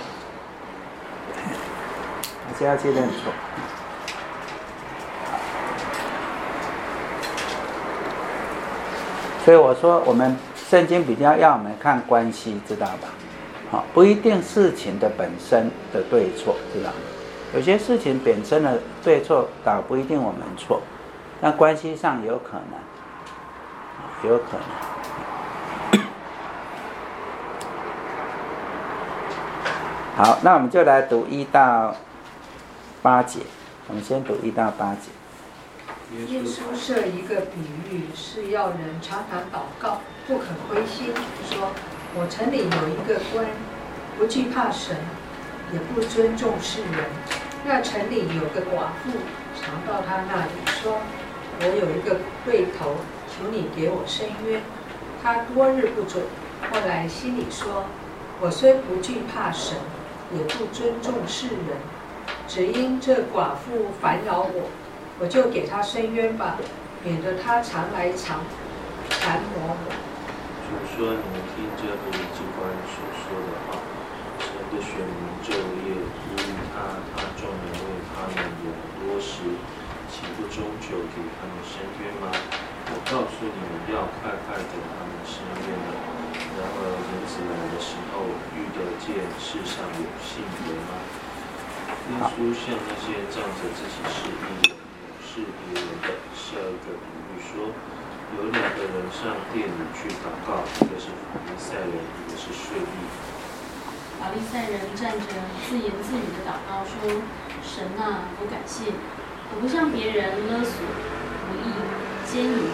还是要去认错。所以我说，我们圣经比较要我们看关系，知道吧？好，不一定事情的本身的对错，知道吗？有些事情本身的对错，倒不一定我们错，但关系上有可能。有可能。好，那我们就来读一到八节。我们先读一到八节。 耶稣设一个比喻，是要人常常祷告，不可灰心，说：“我城里有一个官，不惧怕神，也不尊重世人。那城里有个寡妇，常到他那里说：我有一个对头。求你给我伸冤。”他多日不准，后来心里说：“我虽不惧怕神，也不尊重世人，只因这寡妇烦扰我，我就给他伸冤吧，免得他常来缠缠磨我。” 主说：“你们听这不义之官所说的话，神的选民昼夜呼吁他，他众人为他们有多时，岂不终究给他们伸冤吗？我告诉你们，要快快给他们伸冤了。然而人子来的时候，遇得见世上有信人吗？”耶稣向那些仗着自己是义人、藐视别人的，设一个比喻说：有两个人上殿里去祷告，一个是法利赛人，一个是税吏。 法利赛人站着自言自语的祷告说：“神啊，我感谢你，我不像别人勒索、不义、奸淫、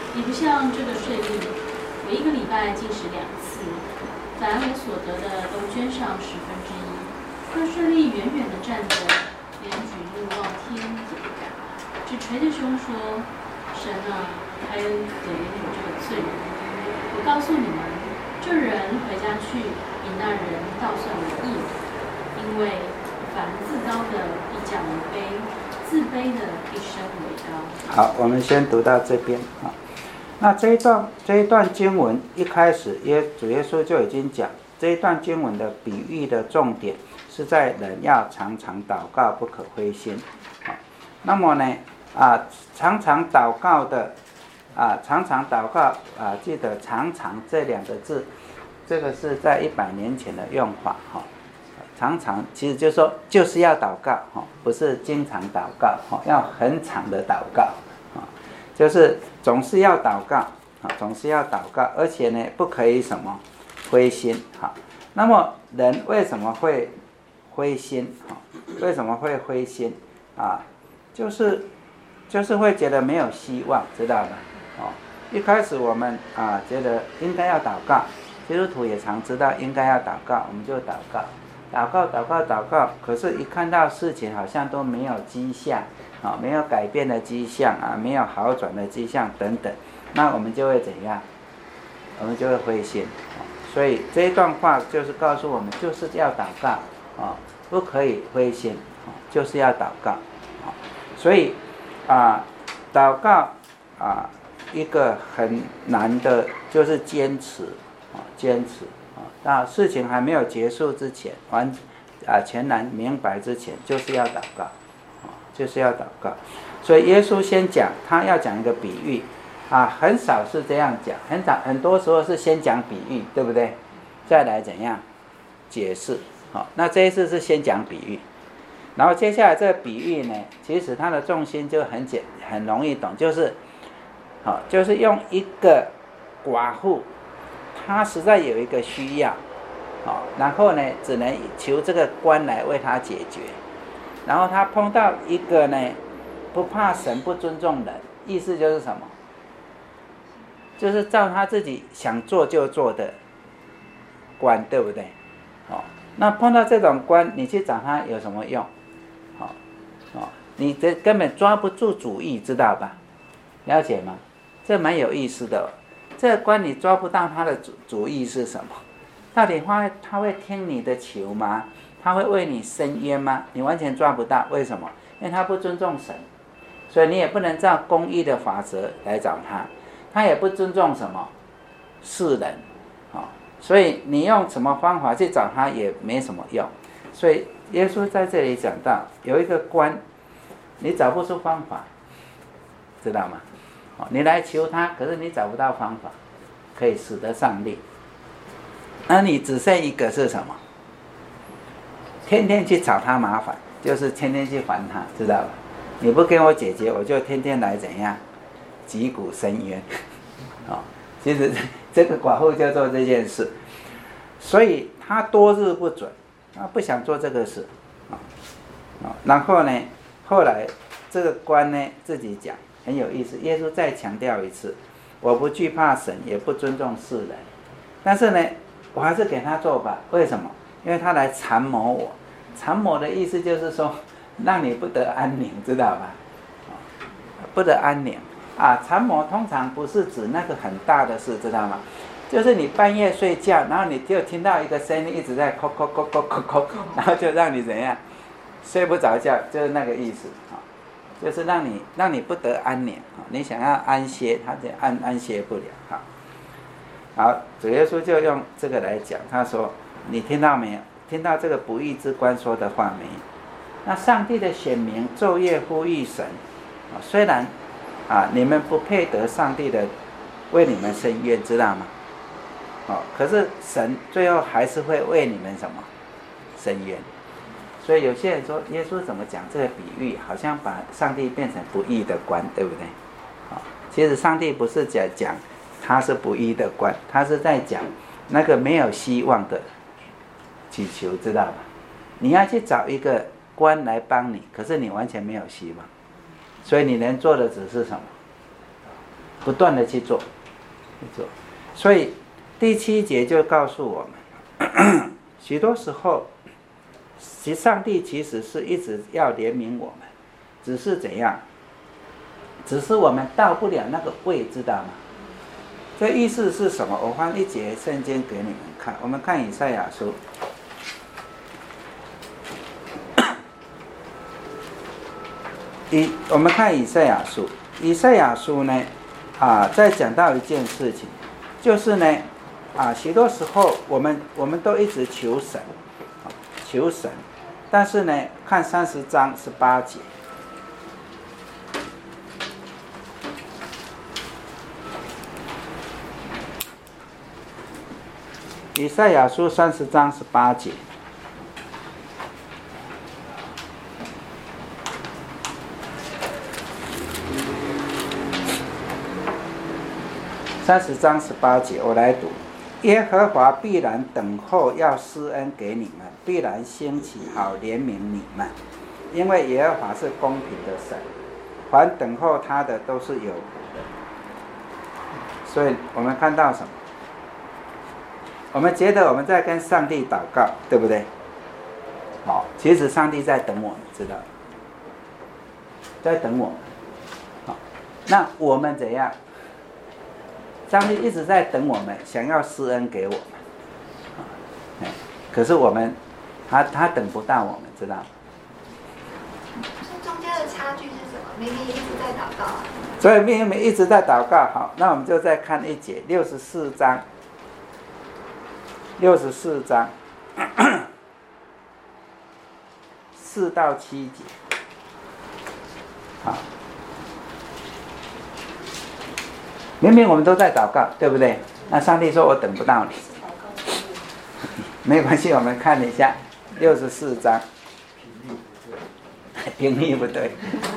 也不像这个税吏，每一个礼拜进食两次，凡我所得的都捐上十分之一。那税吏远远地站着，连举目望天也不敢，只捶着胸说：“神啊，开恩给我这个罪人。我告诉你们，这人回家去，比那人倒算为义，因为凡自高的必降为卑，自卑的必升为高。” 好，我们先读到这边啊。那这一段这一段经文一开始，耶主耶稣就已经讲，这一段经文的比喻的重点是在人要常常祷告，不可灰心。啊，那么呢啊，常常祷告的啊，常常祷告啊，记得常常这两个字，这个是在一百年前的用法哈。常常其实就是说就是要祷告哈，不是经常祷告哈，要很长的祷告啊，就是总是要祷告啊，总是要祷告，而且呢不可以什么灰心哈。那么人为什么会灰心哈？为什么会灰心啊？就是就是会觉得没有希望，知道吗？哦，一开始我们啊觉得应该要祷告，基督徒也常知道应该要祷告，我们就祷告。祷告祷告祷告，可是一看到事情好像都没有迹象啊，没有改变的迹象啊，没有好转的迹象等等，那我们就会怎样？我们就会灰心。所以这一段话就是告诉我们，就是要祷告啊，不可以灰心，就是要祷告啊。所以啊，祷告啊，一个很难的就是坚持啊，坚持。那事情还没有结束之前，完啊全然明白之前，就是要祷告，啊，就是要祷告。所以耶稣先讲，他要讲一个比喻，啊，很少是这样讲，很少很多时候是先讲比喻，对不对？再来怎样解释？好，那这一次是先讲比喻，然后接下来这个比喻呢，其实它的重心就很简很容易懂，就是，好，就是用一个寡妇。他实在有一个需要，哦，然后呢，只能求这个官来为他解决。然后他碰到一个呢，不怕神、不尊重人，意思就是什么？就是照他自己想做就做的官，对不对？哦，那碰到这种官，你去找他有什么用？哦，哦，你这根本抓不住主意，知道吧？了解吗？这蛮有意思的哦。这个官你抓不到他的主主意是什么？到底他他会听你的求吗？他会为你伸冤吗？你完全抓不到，为什么？因为他不尊重神，所以你也不能照公义的法则来找他。他也不尊重什么世人，哦，所以你用什么方法去找他也没什么用。所以耶稣在这里讲到，有一个官，你找不出方法，知道吗？你来求他，可是你找不到方法可以使得上力，那你只剩一个是什么？天天去找他麻烦，就是天天去烦他，知道吧？你不给我解决，我就天天来怎样击鼓申冤。哦，其实这个寡妇就做这件事，所以他多日不准，他不想做这个事啊，哦，然后呢，后来这个官呢自己讲。很有意思，耶稣再强调一次，我不惧怕神，也不尊重世人，但是呢，我还是给他做吧。为什么？因为他来缠磨我。缠磨的意思就是说，让你不得安宁，知道吧？不得安宁啊！缠磨通常不是指那个很大的事，知道吗？就是你半夜睡觉，然后你就听到一个声音一直在叩叩叩叩叩叩，然后就让你怎样睡不着觉，就是那个意思啊。就是让你让你不得安宁，你想要安歇，他就安安歇不了。好，好，主耶稣就用这个来讲，他说：“你听到没有？听到这个不义之官说的话没有？那上帝的选民昼夜呼吁神，虽然啊你们不配得上帝的为你们伸冤，知道吗？哦，可是神最后还是会为你们什么伸冤。”所以有些人说，耶稣怎么讲这个比喻，好像把上帝变成不义的官，对不对？哦，其实上帝不是讲讲他是不义的官，他是在讲那个没有希望的祈求，知道吧？你要去找一个官来帮你，可是你完全没有希望，所以你能做的只是什么？ 不断的去做，去做。所以第七节就告诉我们，许多时候，其上帝其实是一直要怜悯我们，只是怎样？只是我们到不了那个位，知道吗？这意思是什么？我翻一节圣经给你们看。我们看以赛亚书，以我们看以赛亚书，以赛亚书呢，啊，在讲到一件事情，就是呢，啊，许多时候我们我们都一直求神，啊，求神，但是呢，看三十章十八节。以赛亚书三十章十八节，三十章十八节，我来读：耶和华必然等候，要施恩给你们，必然兴起，好怜悯你们，因为耶和华是公平的神，凡等候他的都是有福的。所以我们看到什么？我们觉得我们在跟上帝祷告，对不对？好，其实上帝在等我们，知道吗？在等我们。好，那我们怎样？上帝一直在等我们，想要施恩给我们。可是我们，他他等不到我们，知道吗？ 中间的差距是什么？明明一直在祷告啊。 所以明明一直在祷告，好，那我们就再看一节，六十四章。六十四章四到七节，好，明明我们都在祷告，对不对？那上帝说我等不到你，没关系，我们看一下六十四章，频率不对，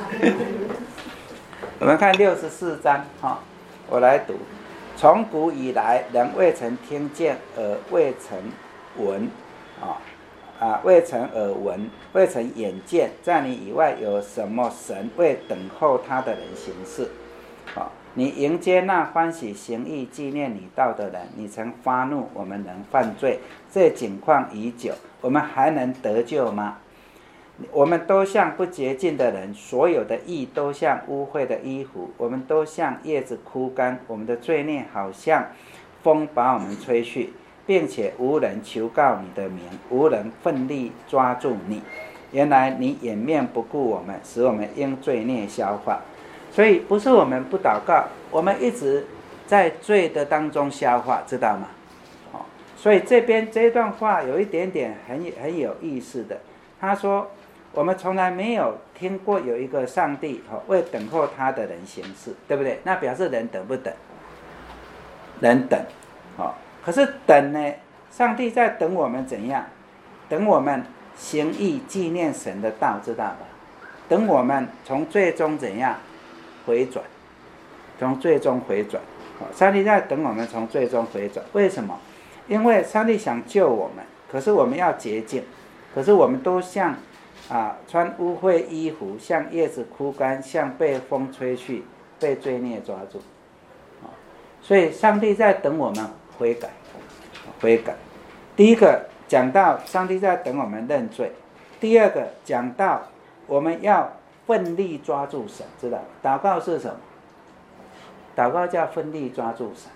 我们看六十四章，哈，我来读。从古以来，人未曾听见，耳未曾闻，啊啊，未曾耳闻，未曾眼见，在你以外有什么神为等候他的人行事？啊，你迎接那欢喜行义、纪念你道的人，你曾发怒，我们能犯罪，这景况已久，我们还能得救吗？我们都像不洁净的人，所有的义都像污秽的衣服，我们都像叶子枯干，我们的罪孽好像风把我们吹去，并且无人求告你的名，无人奋力抓住你。原来你掩面不顾我们，使我们因罪孽消化。所以不是我们不祷告，我们一直在罪的当中消化，知道吗？哦，所以这边这段话有一点点很很有意思的，他说我们从来没有听过有一个上帝为等候他的人行事，对不对？那表示人等不等？人等，可是等呢？上帝在等我们怎样？等我们行义纪念神的道，知道吧？等我们从最终怎样回转？从最终回转，上帝在等我们从最终回转。为什么？因为上帝想救我们，可是我们要洁净，可是我们都像啊，穿污秽衣服，像叶子枯干，像被风吹去，被罪孽抓住。所以上帝在等我们悔改，悔改。第一个讲到上帝在等我们认罪，第二个讲到我们要奋力抓住神，知道吗？祷告是什么？祷告叫奋力抓住神，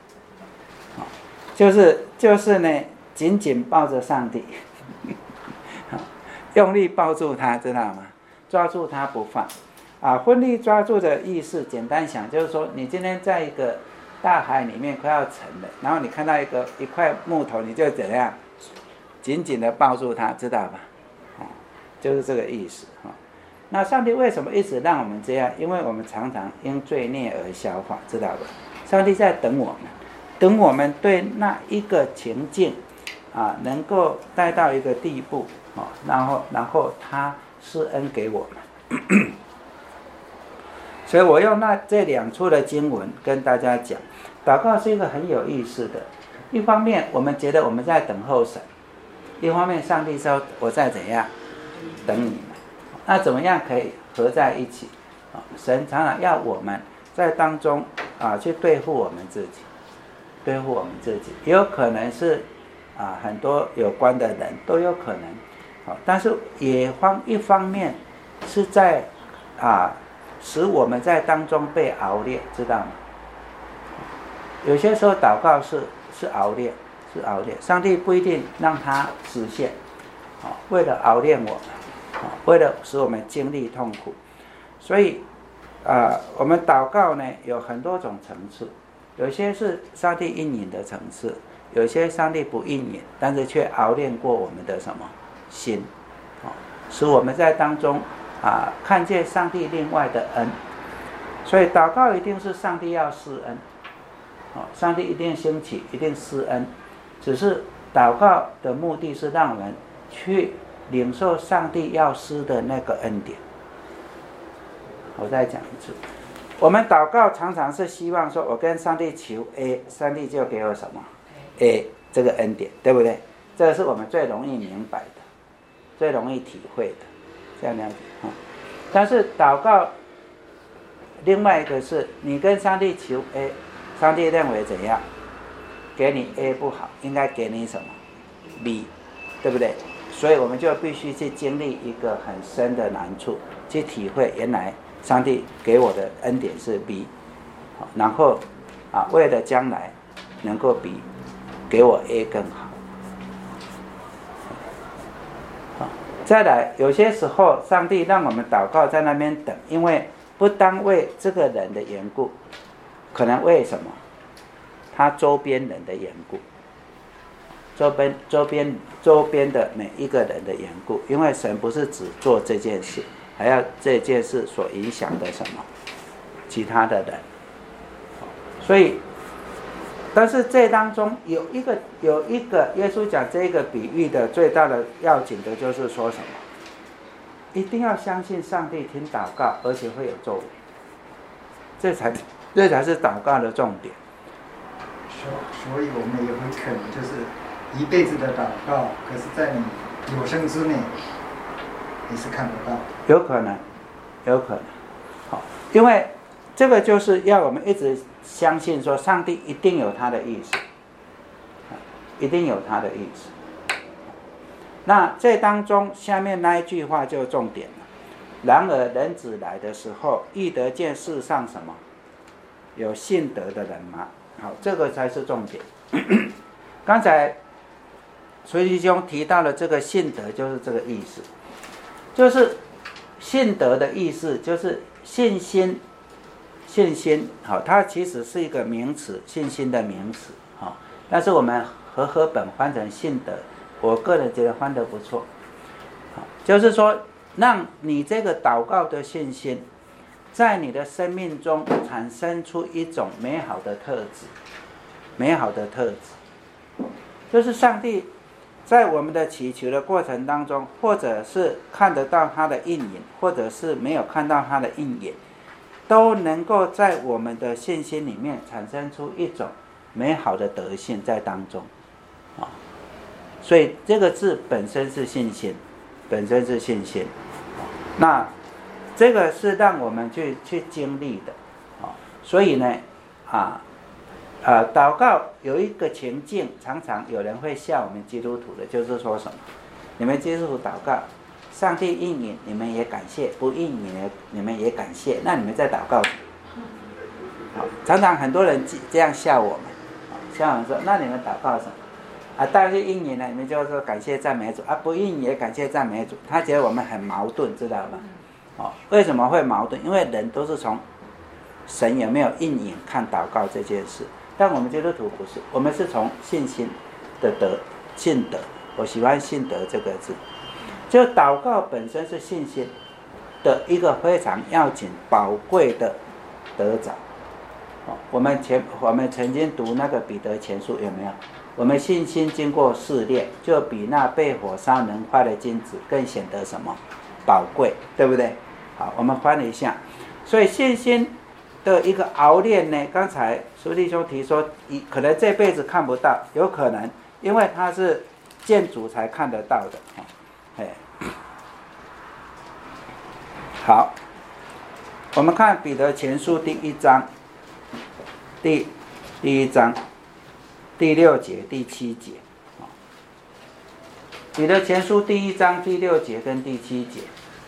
就是就是呢，紧紧抱着上帝。用力抱住他，知道吗？抓住他不放啊！奋力抓住的意思，简单想就是说，你今天在一个大海里面快要沉了，然后你看到一个一块木头，你就怎样紧紧的抱住它，知道吧？啊，就是这个意思啊。那上帝为什么一直让我们这样？因为我们常常因罪孽而消化，知道吧？上帝在等我们，等我们对那一个情境啊，能够带到一个地步。然后，然后他施恩给我们，所以我用那这两处的经文跟大家讲，祷告是一个很有意思的。一方面，我们觉得我们在等候神；一方面，上帝说我在怎样等你们。那怎么样可以合在一起？神常常要我们在当中啊去对付我们自己，对付我们自己，也有可能是啊很多有关的人都有可能，好，但是也方一方面是在啊使我们在当中被熬炼，知道吗？有些时候祷告是是熬炼，是熬炼，上帝不一定让它实现，啊，为了熬炼我们，啊，为了使我们经历痛苦，所以啊，我们祷告呢有很多种层次，有些是上帝应允的层次，有些上帝不应允，但是却熬炼过我们的什么心，啊，使我们在当中啊看见上帝另外的恩，所以祷告一定是上帝要施恩。上帝一定兴起，一定施恩，只是祷告的目的是让我们去领受上帝要施的那个恩典。我再讲一次，我们祷告常常是希望说，我跟上帝求 A， 上帝就给我什么 A 这个恩典，对不对？这个是我们最容易明白的，最容易体会的，这样了解。但是祷告另外一个是你跟上帝求 A，上帝认为怎样？给你 A 不好，应该给你什么 B， 对不对？所以我们就必须去经历一个很深的难处，去体会原来上帝给我的恩典是 B， 然后啊，为了将来能够比给我 A 更好。再来，有些时候上帝让我们祷告在那边等，因为不单为这个人的缘故。可能为什么？他周边人的缘故，周边周边周边的每一个人的缘故，因为神不是只做这件事，还要这件事所影响的什么其他的人。所以，但是这当中有一个有一个耶稣讲这个比喻的最大的要紧的就是说什么？一定要相信上帝听祷告，而且会有作为，这才。这才是祷告的重点。 所所以，我们也会可能就是一辈子的祷告，可是在你有生之年，你是看不到。 有可能，有可能。好，因为这个就是要我们一直相信说，上帝一定有他的意思，一定有他的意思。那这当中下面那一句话就重点了。然而人子来的时候，亦得见世上什么？有信德的人吗？好，这个才是重点。刚才崔弟兄提到了这个信德，就是这个意思，就是信德的意思，就是信心。信心，好，它其实是一个名词，信心的名词，好，但是我们和合本翻成信德，我个人觉得翻得不错。好，就是说，让你这个祷告的信心。在你的生命中产生出一种美好的特质，美好的特质，就是上帝在我们的祈求的过程当中，或者是看得到他的应允，或者是没有看到他的应允，都能够在我们的信心里面产生出一种美好的德性在当中，啊，所以这个字本身是信心，本身是信心，那。这个是让我们去去经历的，哦，所以呢，啊，呃，祷告有一个情境，常常有人会笑我们基督徒的，就是说什么？你们基督徒祷告，上帝应允，你们也感谢；不应允，你们也感谢。那你们在祷告什么？好，常常很多人这样笑我们，笑我们说，那你们祷告什么？啊，但是应允呢，你们就说感谢赞美主；啊，不应允也感谢赞美主。他觉得我们很矛盾，知道吗？哦，为什么会矛盾？因为人都是从神有没有应允看祷告这件事，但我们基督徒不是，我们是从信心的德，信德。我喜欢信德这个字，就祷告本身是信心的一个非常要紧、宝贵的得着。哦，我们前我们曾经读那个彼得前书有没有？我们信心经过试炼，就比那被火烧能坏的金子更显得什么宝贵，对不对？好，我们翻了一下，所以信心的一个熬炼呢，刚才苏弟兄提说，可能这辈子看不到，有可能，因为他是见主才看得到的。哎，好，我们看彼得前书第一章， 第第一章第六节、第七节。彼得前书第一章第六节跟第七节。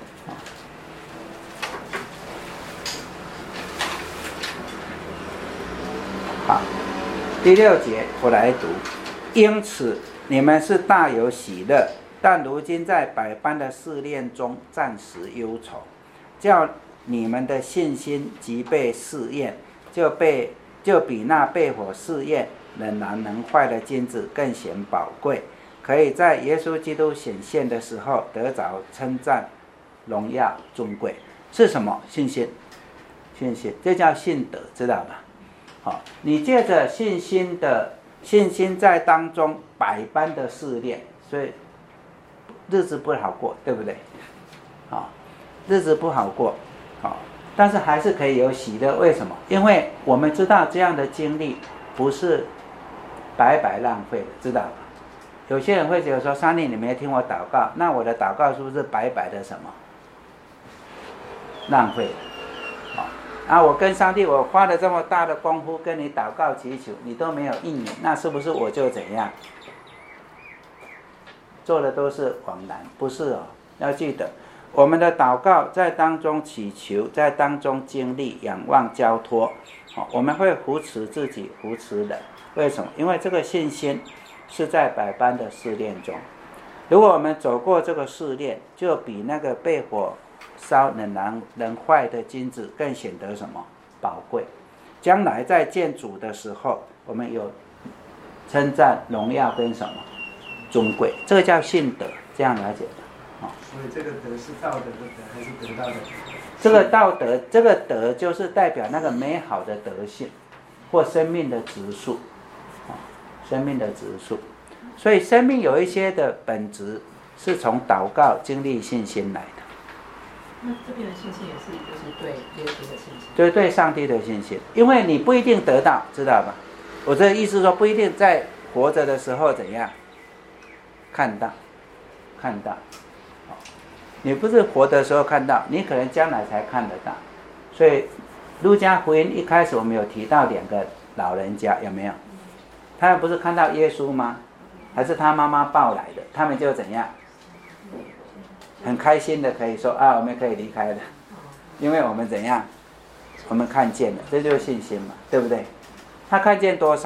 好，第六节我来读。因此你们是大有喜乐，但如今在百般的试炼中暂时忧愁，叫你们的信心即被试验，就被就比那被火试验能难能坏的金子更显宝贵，可以在耶稣基督显现的时候得着称赞、荣耀、尊贵。是什么？信心，信心，这叫信德，知道吧？好，你借着信心的信心在当中百般的试炼，所以日子不好过，对不对？好，日子不好过，好，但是还是可以有喜乐。为什么？因为我们知道这样的经历不是白白浪费的，知道吧？有些人会觉得说，上帝你没听我祷告，那我的祷告是不是白白的什么浪费？好，啊，我跟上帝我花了这么大的功夫跟你祷告祈求，你都没有应允，那是不是我就怎样做的都是枉然？不是哦，要记得我们的祷告在当中祈求，在当中经历仰望交托，好，我们会扶持自己，扶持人。为什么？因为这个信心是在百般的试炼中，如果我们走过这个试炼，就比那个被火烧能难能坏的金子更显得什么宝贵。将来在见主的时候，我们有称赞、荣耀跟什么尊贵，这个叫信德，这样了解的。哦、 所以这个德是道德的德还是得到的德？ 这个道德，这个德就是代表那个美好的德性或生命的质素。生命的质素，所以生命有一些的本质是从祷告经历信心来的。 那这边的信心也是就是对耶稣的信心， 就是对上帝的信心，因为你不一定得到，知道吧？我这意思说不一定在活着的时候怎样看到，看到，你不是活的时候看到，你可能将来才看得到。所以路加福音一开始我们有提到两个老人家，有没有？他们不是看到耶稣吗？还是他妈妈抱来的？他们就怎样？很开心的可以说啊，我们可以离开了，因为我们怎样？我们看见了，这就是信心嘛，对不对？他看见多少？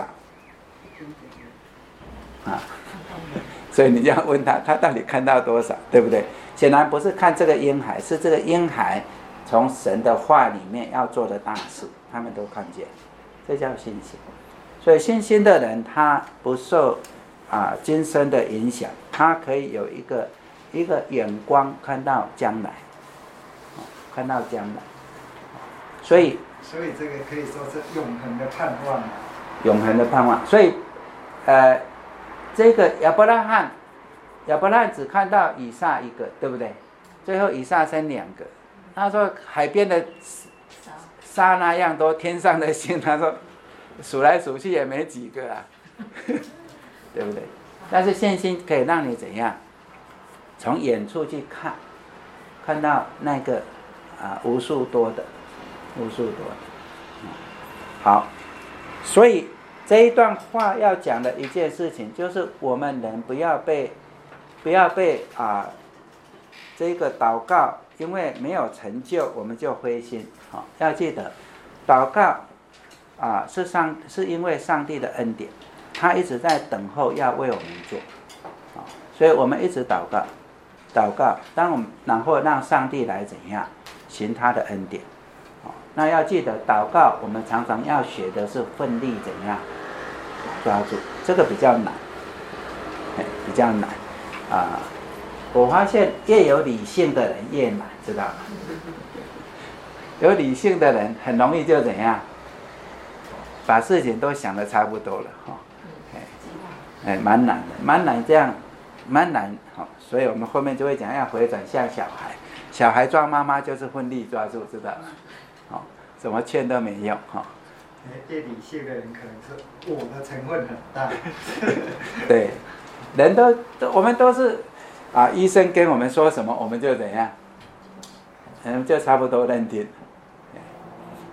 啊，所以你要问他，他到底看到多少，对不对？显然不是看这个婴孩，是这个婴孩从神的话里面要做的大事，他们都看见，这叫信心。所以信心的人，他不受啊今生的影响，他可以有一个一个眼光看到将来，看到将来。所以， 所以这个可以说是永恒的盼望。 永恒的盼望。所以，呃，这个亚伯拉罕，亚伯拉罕只看到以撒一个，对不对？最后以撒生两个。他说海边的沙那样多，天上的星，他说。数来数去也没几个啊，对不对？但是信心可以让你怎样？从远处去看，看到那个啊无数多的，无数多的。嗯、好，所以这一段话要讲的一件事情，就是我们人不要被不要被啊这个祷告，因为没有成就，我们就灰心。好、哦，要记得祷告。啊，是上是因为上帝的恩典，他一直在等候要为我们做，啊，所以我们一直祷告，祷告，当我们然后让上帝来怎样行他的恩典，啊，那要记得祷告，我们常常要学的是奋力怎样抓住，这个比较难，哎，比较难，啊，我发现越有理性的人越难，知道吗？有理性的人很容易就怎样？把事情都想得差不多了哈，哎，蛮难的，蛮难这样，蛮难哈，所以我们后面就会讲要回转向小孩，小孩抓妈妈就是奋力抓住，知道吗？哦，怎么劝都没用哈。 越理性的人可能是我的成分很大。 对，人都都我们都是啊，医生跟我们说什么我们就怎样，嗯，就差不多认定。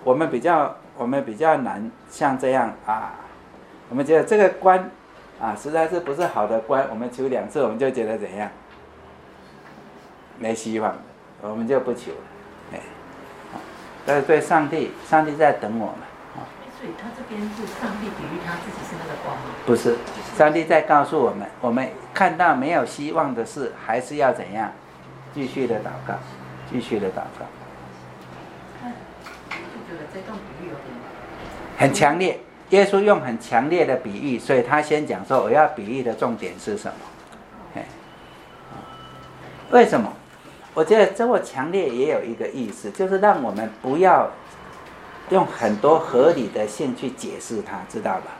我们比较我们比较难像这样啊，我们觉得这个关啊实在是不是好的关，我们求两次我们就觉得怎样，没希望，我们就不求了。哎，但是对上帝，上帝在等我们。 所以他这边是上帝比喻他自己是那个光吗？ 不是，上帝在告诉我们，我们看到没有希望的事，还是要怎样，继续的祷告，继续的祷告。 就觉得这段比喻有点很强烈，耶稣用很强烈的比喻，所以他先讲说我要比喻的重点是什么？哎，为什么？我觉得这么强烈也有一个意思，就是让我们不要用很多合理的性去解释它，知道吧？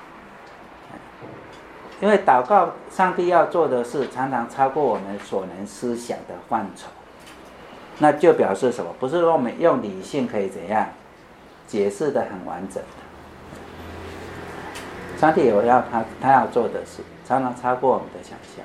因为祷告，上帝要做的事常常超过我们所能思想的范畴，那就表示什么？不是说我们用理性可以怎样解释得很完整的。上帝有要他他要做的事，常常超过我们的想象。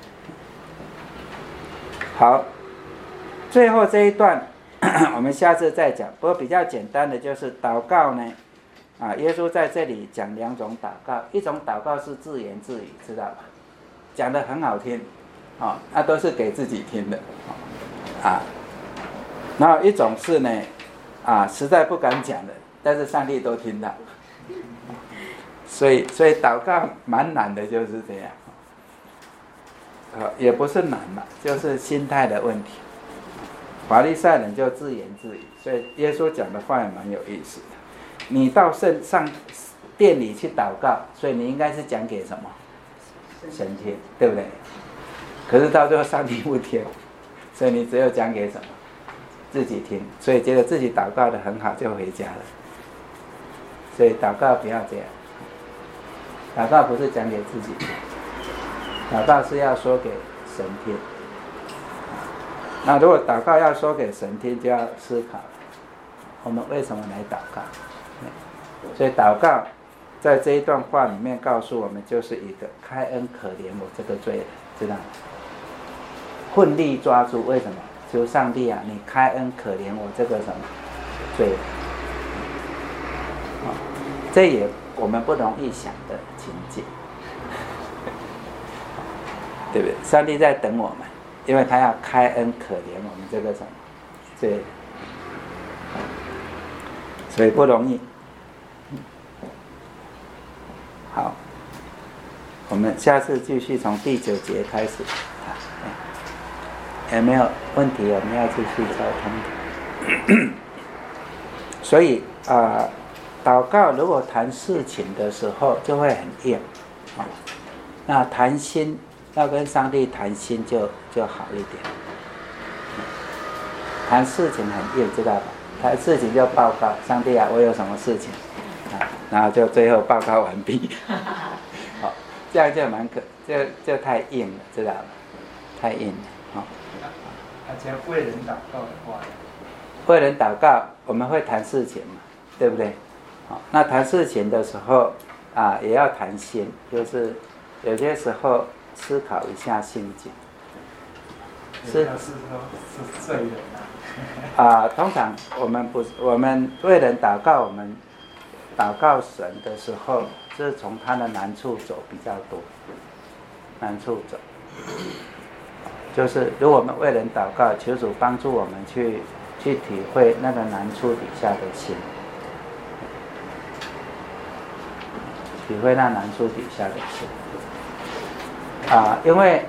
好，最后这一段我们下次再讲。不过比较简单的就是祷告呢，啊，耶稣在这里讲两种祷告，一种祷告是自言自语，知道吧？讲得很好听，啊，那都是给自己听的，啊，然后一种是呢，啊，实在不敢讲的，但是上帝都听到，所以所以祷告蛮难的，就是这样，啊，也不是难嘛，就是心态的问题。法利赛人就自言自语，所以耶稣讲的话也蛮有意思的。你到圣上殿里去祷告，所以你应该是讲给什么？神听，对不对？可是到最后上帝不听，所以你只有讲给什么？自己听，所以觉得自己祷告的很好就回家了。所以祷告不要这样，祷告不是讲给自己听，祷告是要说给神听。那如果祷告要说给神听，就要思考我们为什么来祷告。所以祷告在这一段话里面告诉我们，就是一个开恩可怜我这个罪人，知道吗？奋力抓住，为什么？求上帝啊，你开恩可怜我这个什么罪人，这也我们不容易想的情景，对不对？上帝在等我们，因为他要开恩可怜我们这个什么罪人，所以不容易。好，我们下次继续从第九节开始。有没有问题？我们要继续交通。所以啊、呃，祷告如果谈事情的时候就会很硬，啊、哦，那谈心要跟上帝谈心就就好一点。谈事情很硬，知道吧？谈事情就报告上帝啊，我有什么事情，啊，然后就最后报告完毕。好、哦，这样就蛮可，就就太硬了，知道吧？太硬了，好、哦。 而且为人祷告的话， 为人祷告，我们会谈事情嘛，对不对？好，那谈事情的时候啊，也要谈心，就是有些时候思考一下心境。 是是说是罪人啊。 啊，通常我们不是我们为人祷告，我们祷告神的时候，是从他的难处走比较多，难处走。就是如果我们为人祷告，求主帮助我们去去体会那个难处底下的心，体会那难处底下的心啊，因为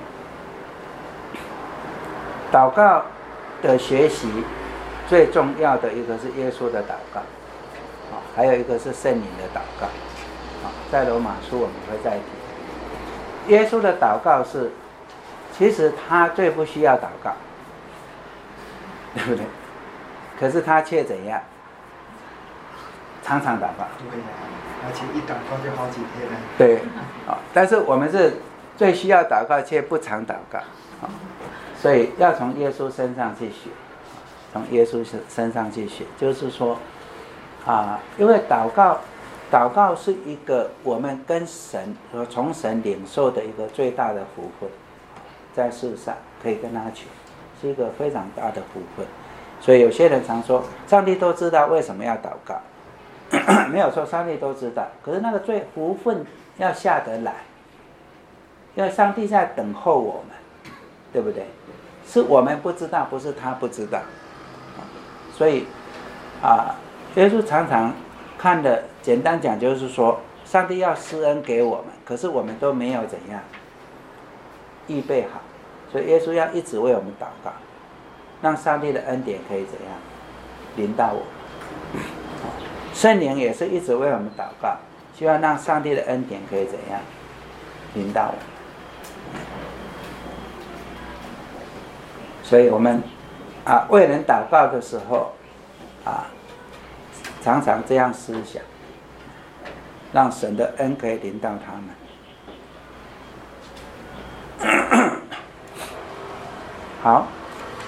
祷告的学习最重要的一个是耶稣的祷告，啊，还有一个是圣灵的祷告，啊，在罗马书我们会再提，耶稣的祷告是。其实他最不需要祷告，对不对？可是他却怎样？常常祷告。 对呀，而且一祷告就好几天了。 对，啊，但是我们是最需要祷告，却不常祷告，啊，所以要从耶稣身上去学，从耶稣身上去学，就是说，啊，因为祷告，祷告是一个我们跟神和从神领受的一个最大的福分。在世上可以跟他求，是一个非常大的福分。所以有些人常说，上帝都知道为什么要祷告， 没有说上帝都知道，可是那个罪福分要下得来，因为上帝在等候我们，对不对？是我们不知道，不是他不知道。所以啊，耶稣常常看的，简单讲就是说，上帝要施恩给我们，可是我们都没有怎样预备好，所以耶稣要一直为我们祷告，让上帝的恩典可以怎样临到我们。圣灵也是一直为我们祷告，希望让上帝的恩典可以怎样临到我们。所以我们啊为人祷告的时候啊，常常这样思想，让神的恩可以临到他们。好，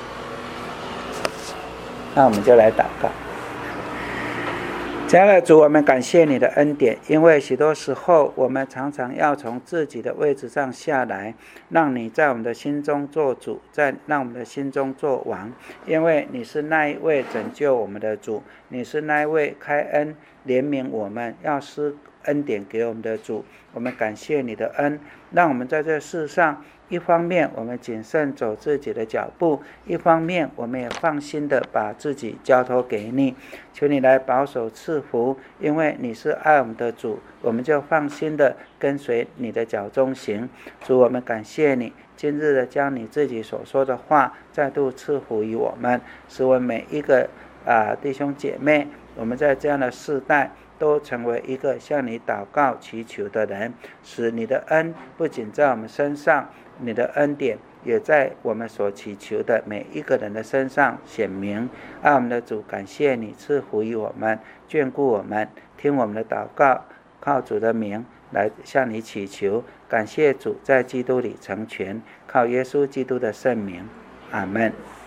那我们就来祷告。亲爱的主，我们感谢你的恩典，因为许多时候我们常常要从自己的位置上下来，让你在我们的心中做主，在让我们的心中做王，因为你是那一位拯救我们的主，你是那一位开恩怜悯我们，要施恩典给我们的主。我们感谢你的恩，让我们在这世上，一方面我们谨慎走自己的脚步，一方面我们也放心的把自己交托给你。求你来保守赐福，因为你是爱我们的主，我们就放心的跟随你的脚中行。主，我们感谢你今日的将你自己所说的话再度赐福于我们，使我们每一个啊弟兄姐妹，我们在这样的世代都成为一个向你祷告祈求的人，使你的恩不仅在我们身上，你的恩典也在我们所祈求的每一个人的身上显明。爱我们的主，感谢你赐福于我们，眷顾我们，听我们的祷告，靠主的名来向你祈求。感谢主在基督里成全，靠耶稣基督的圣名，阿们。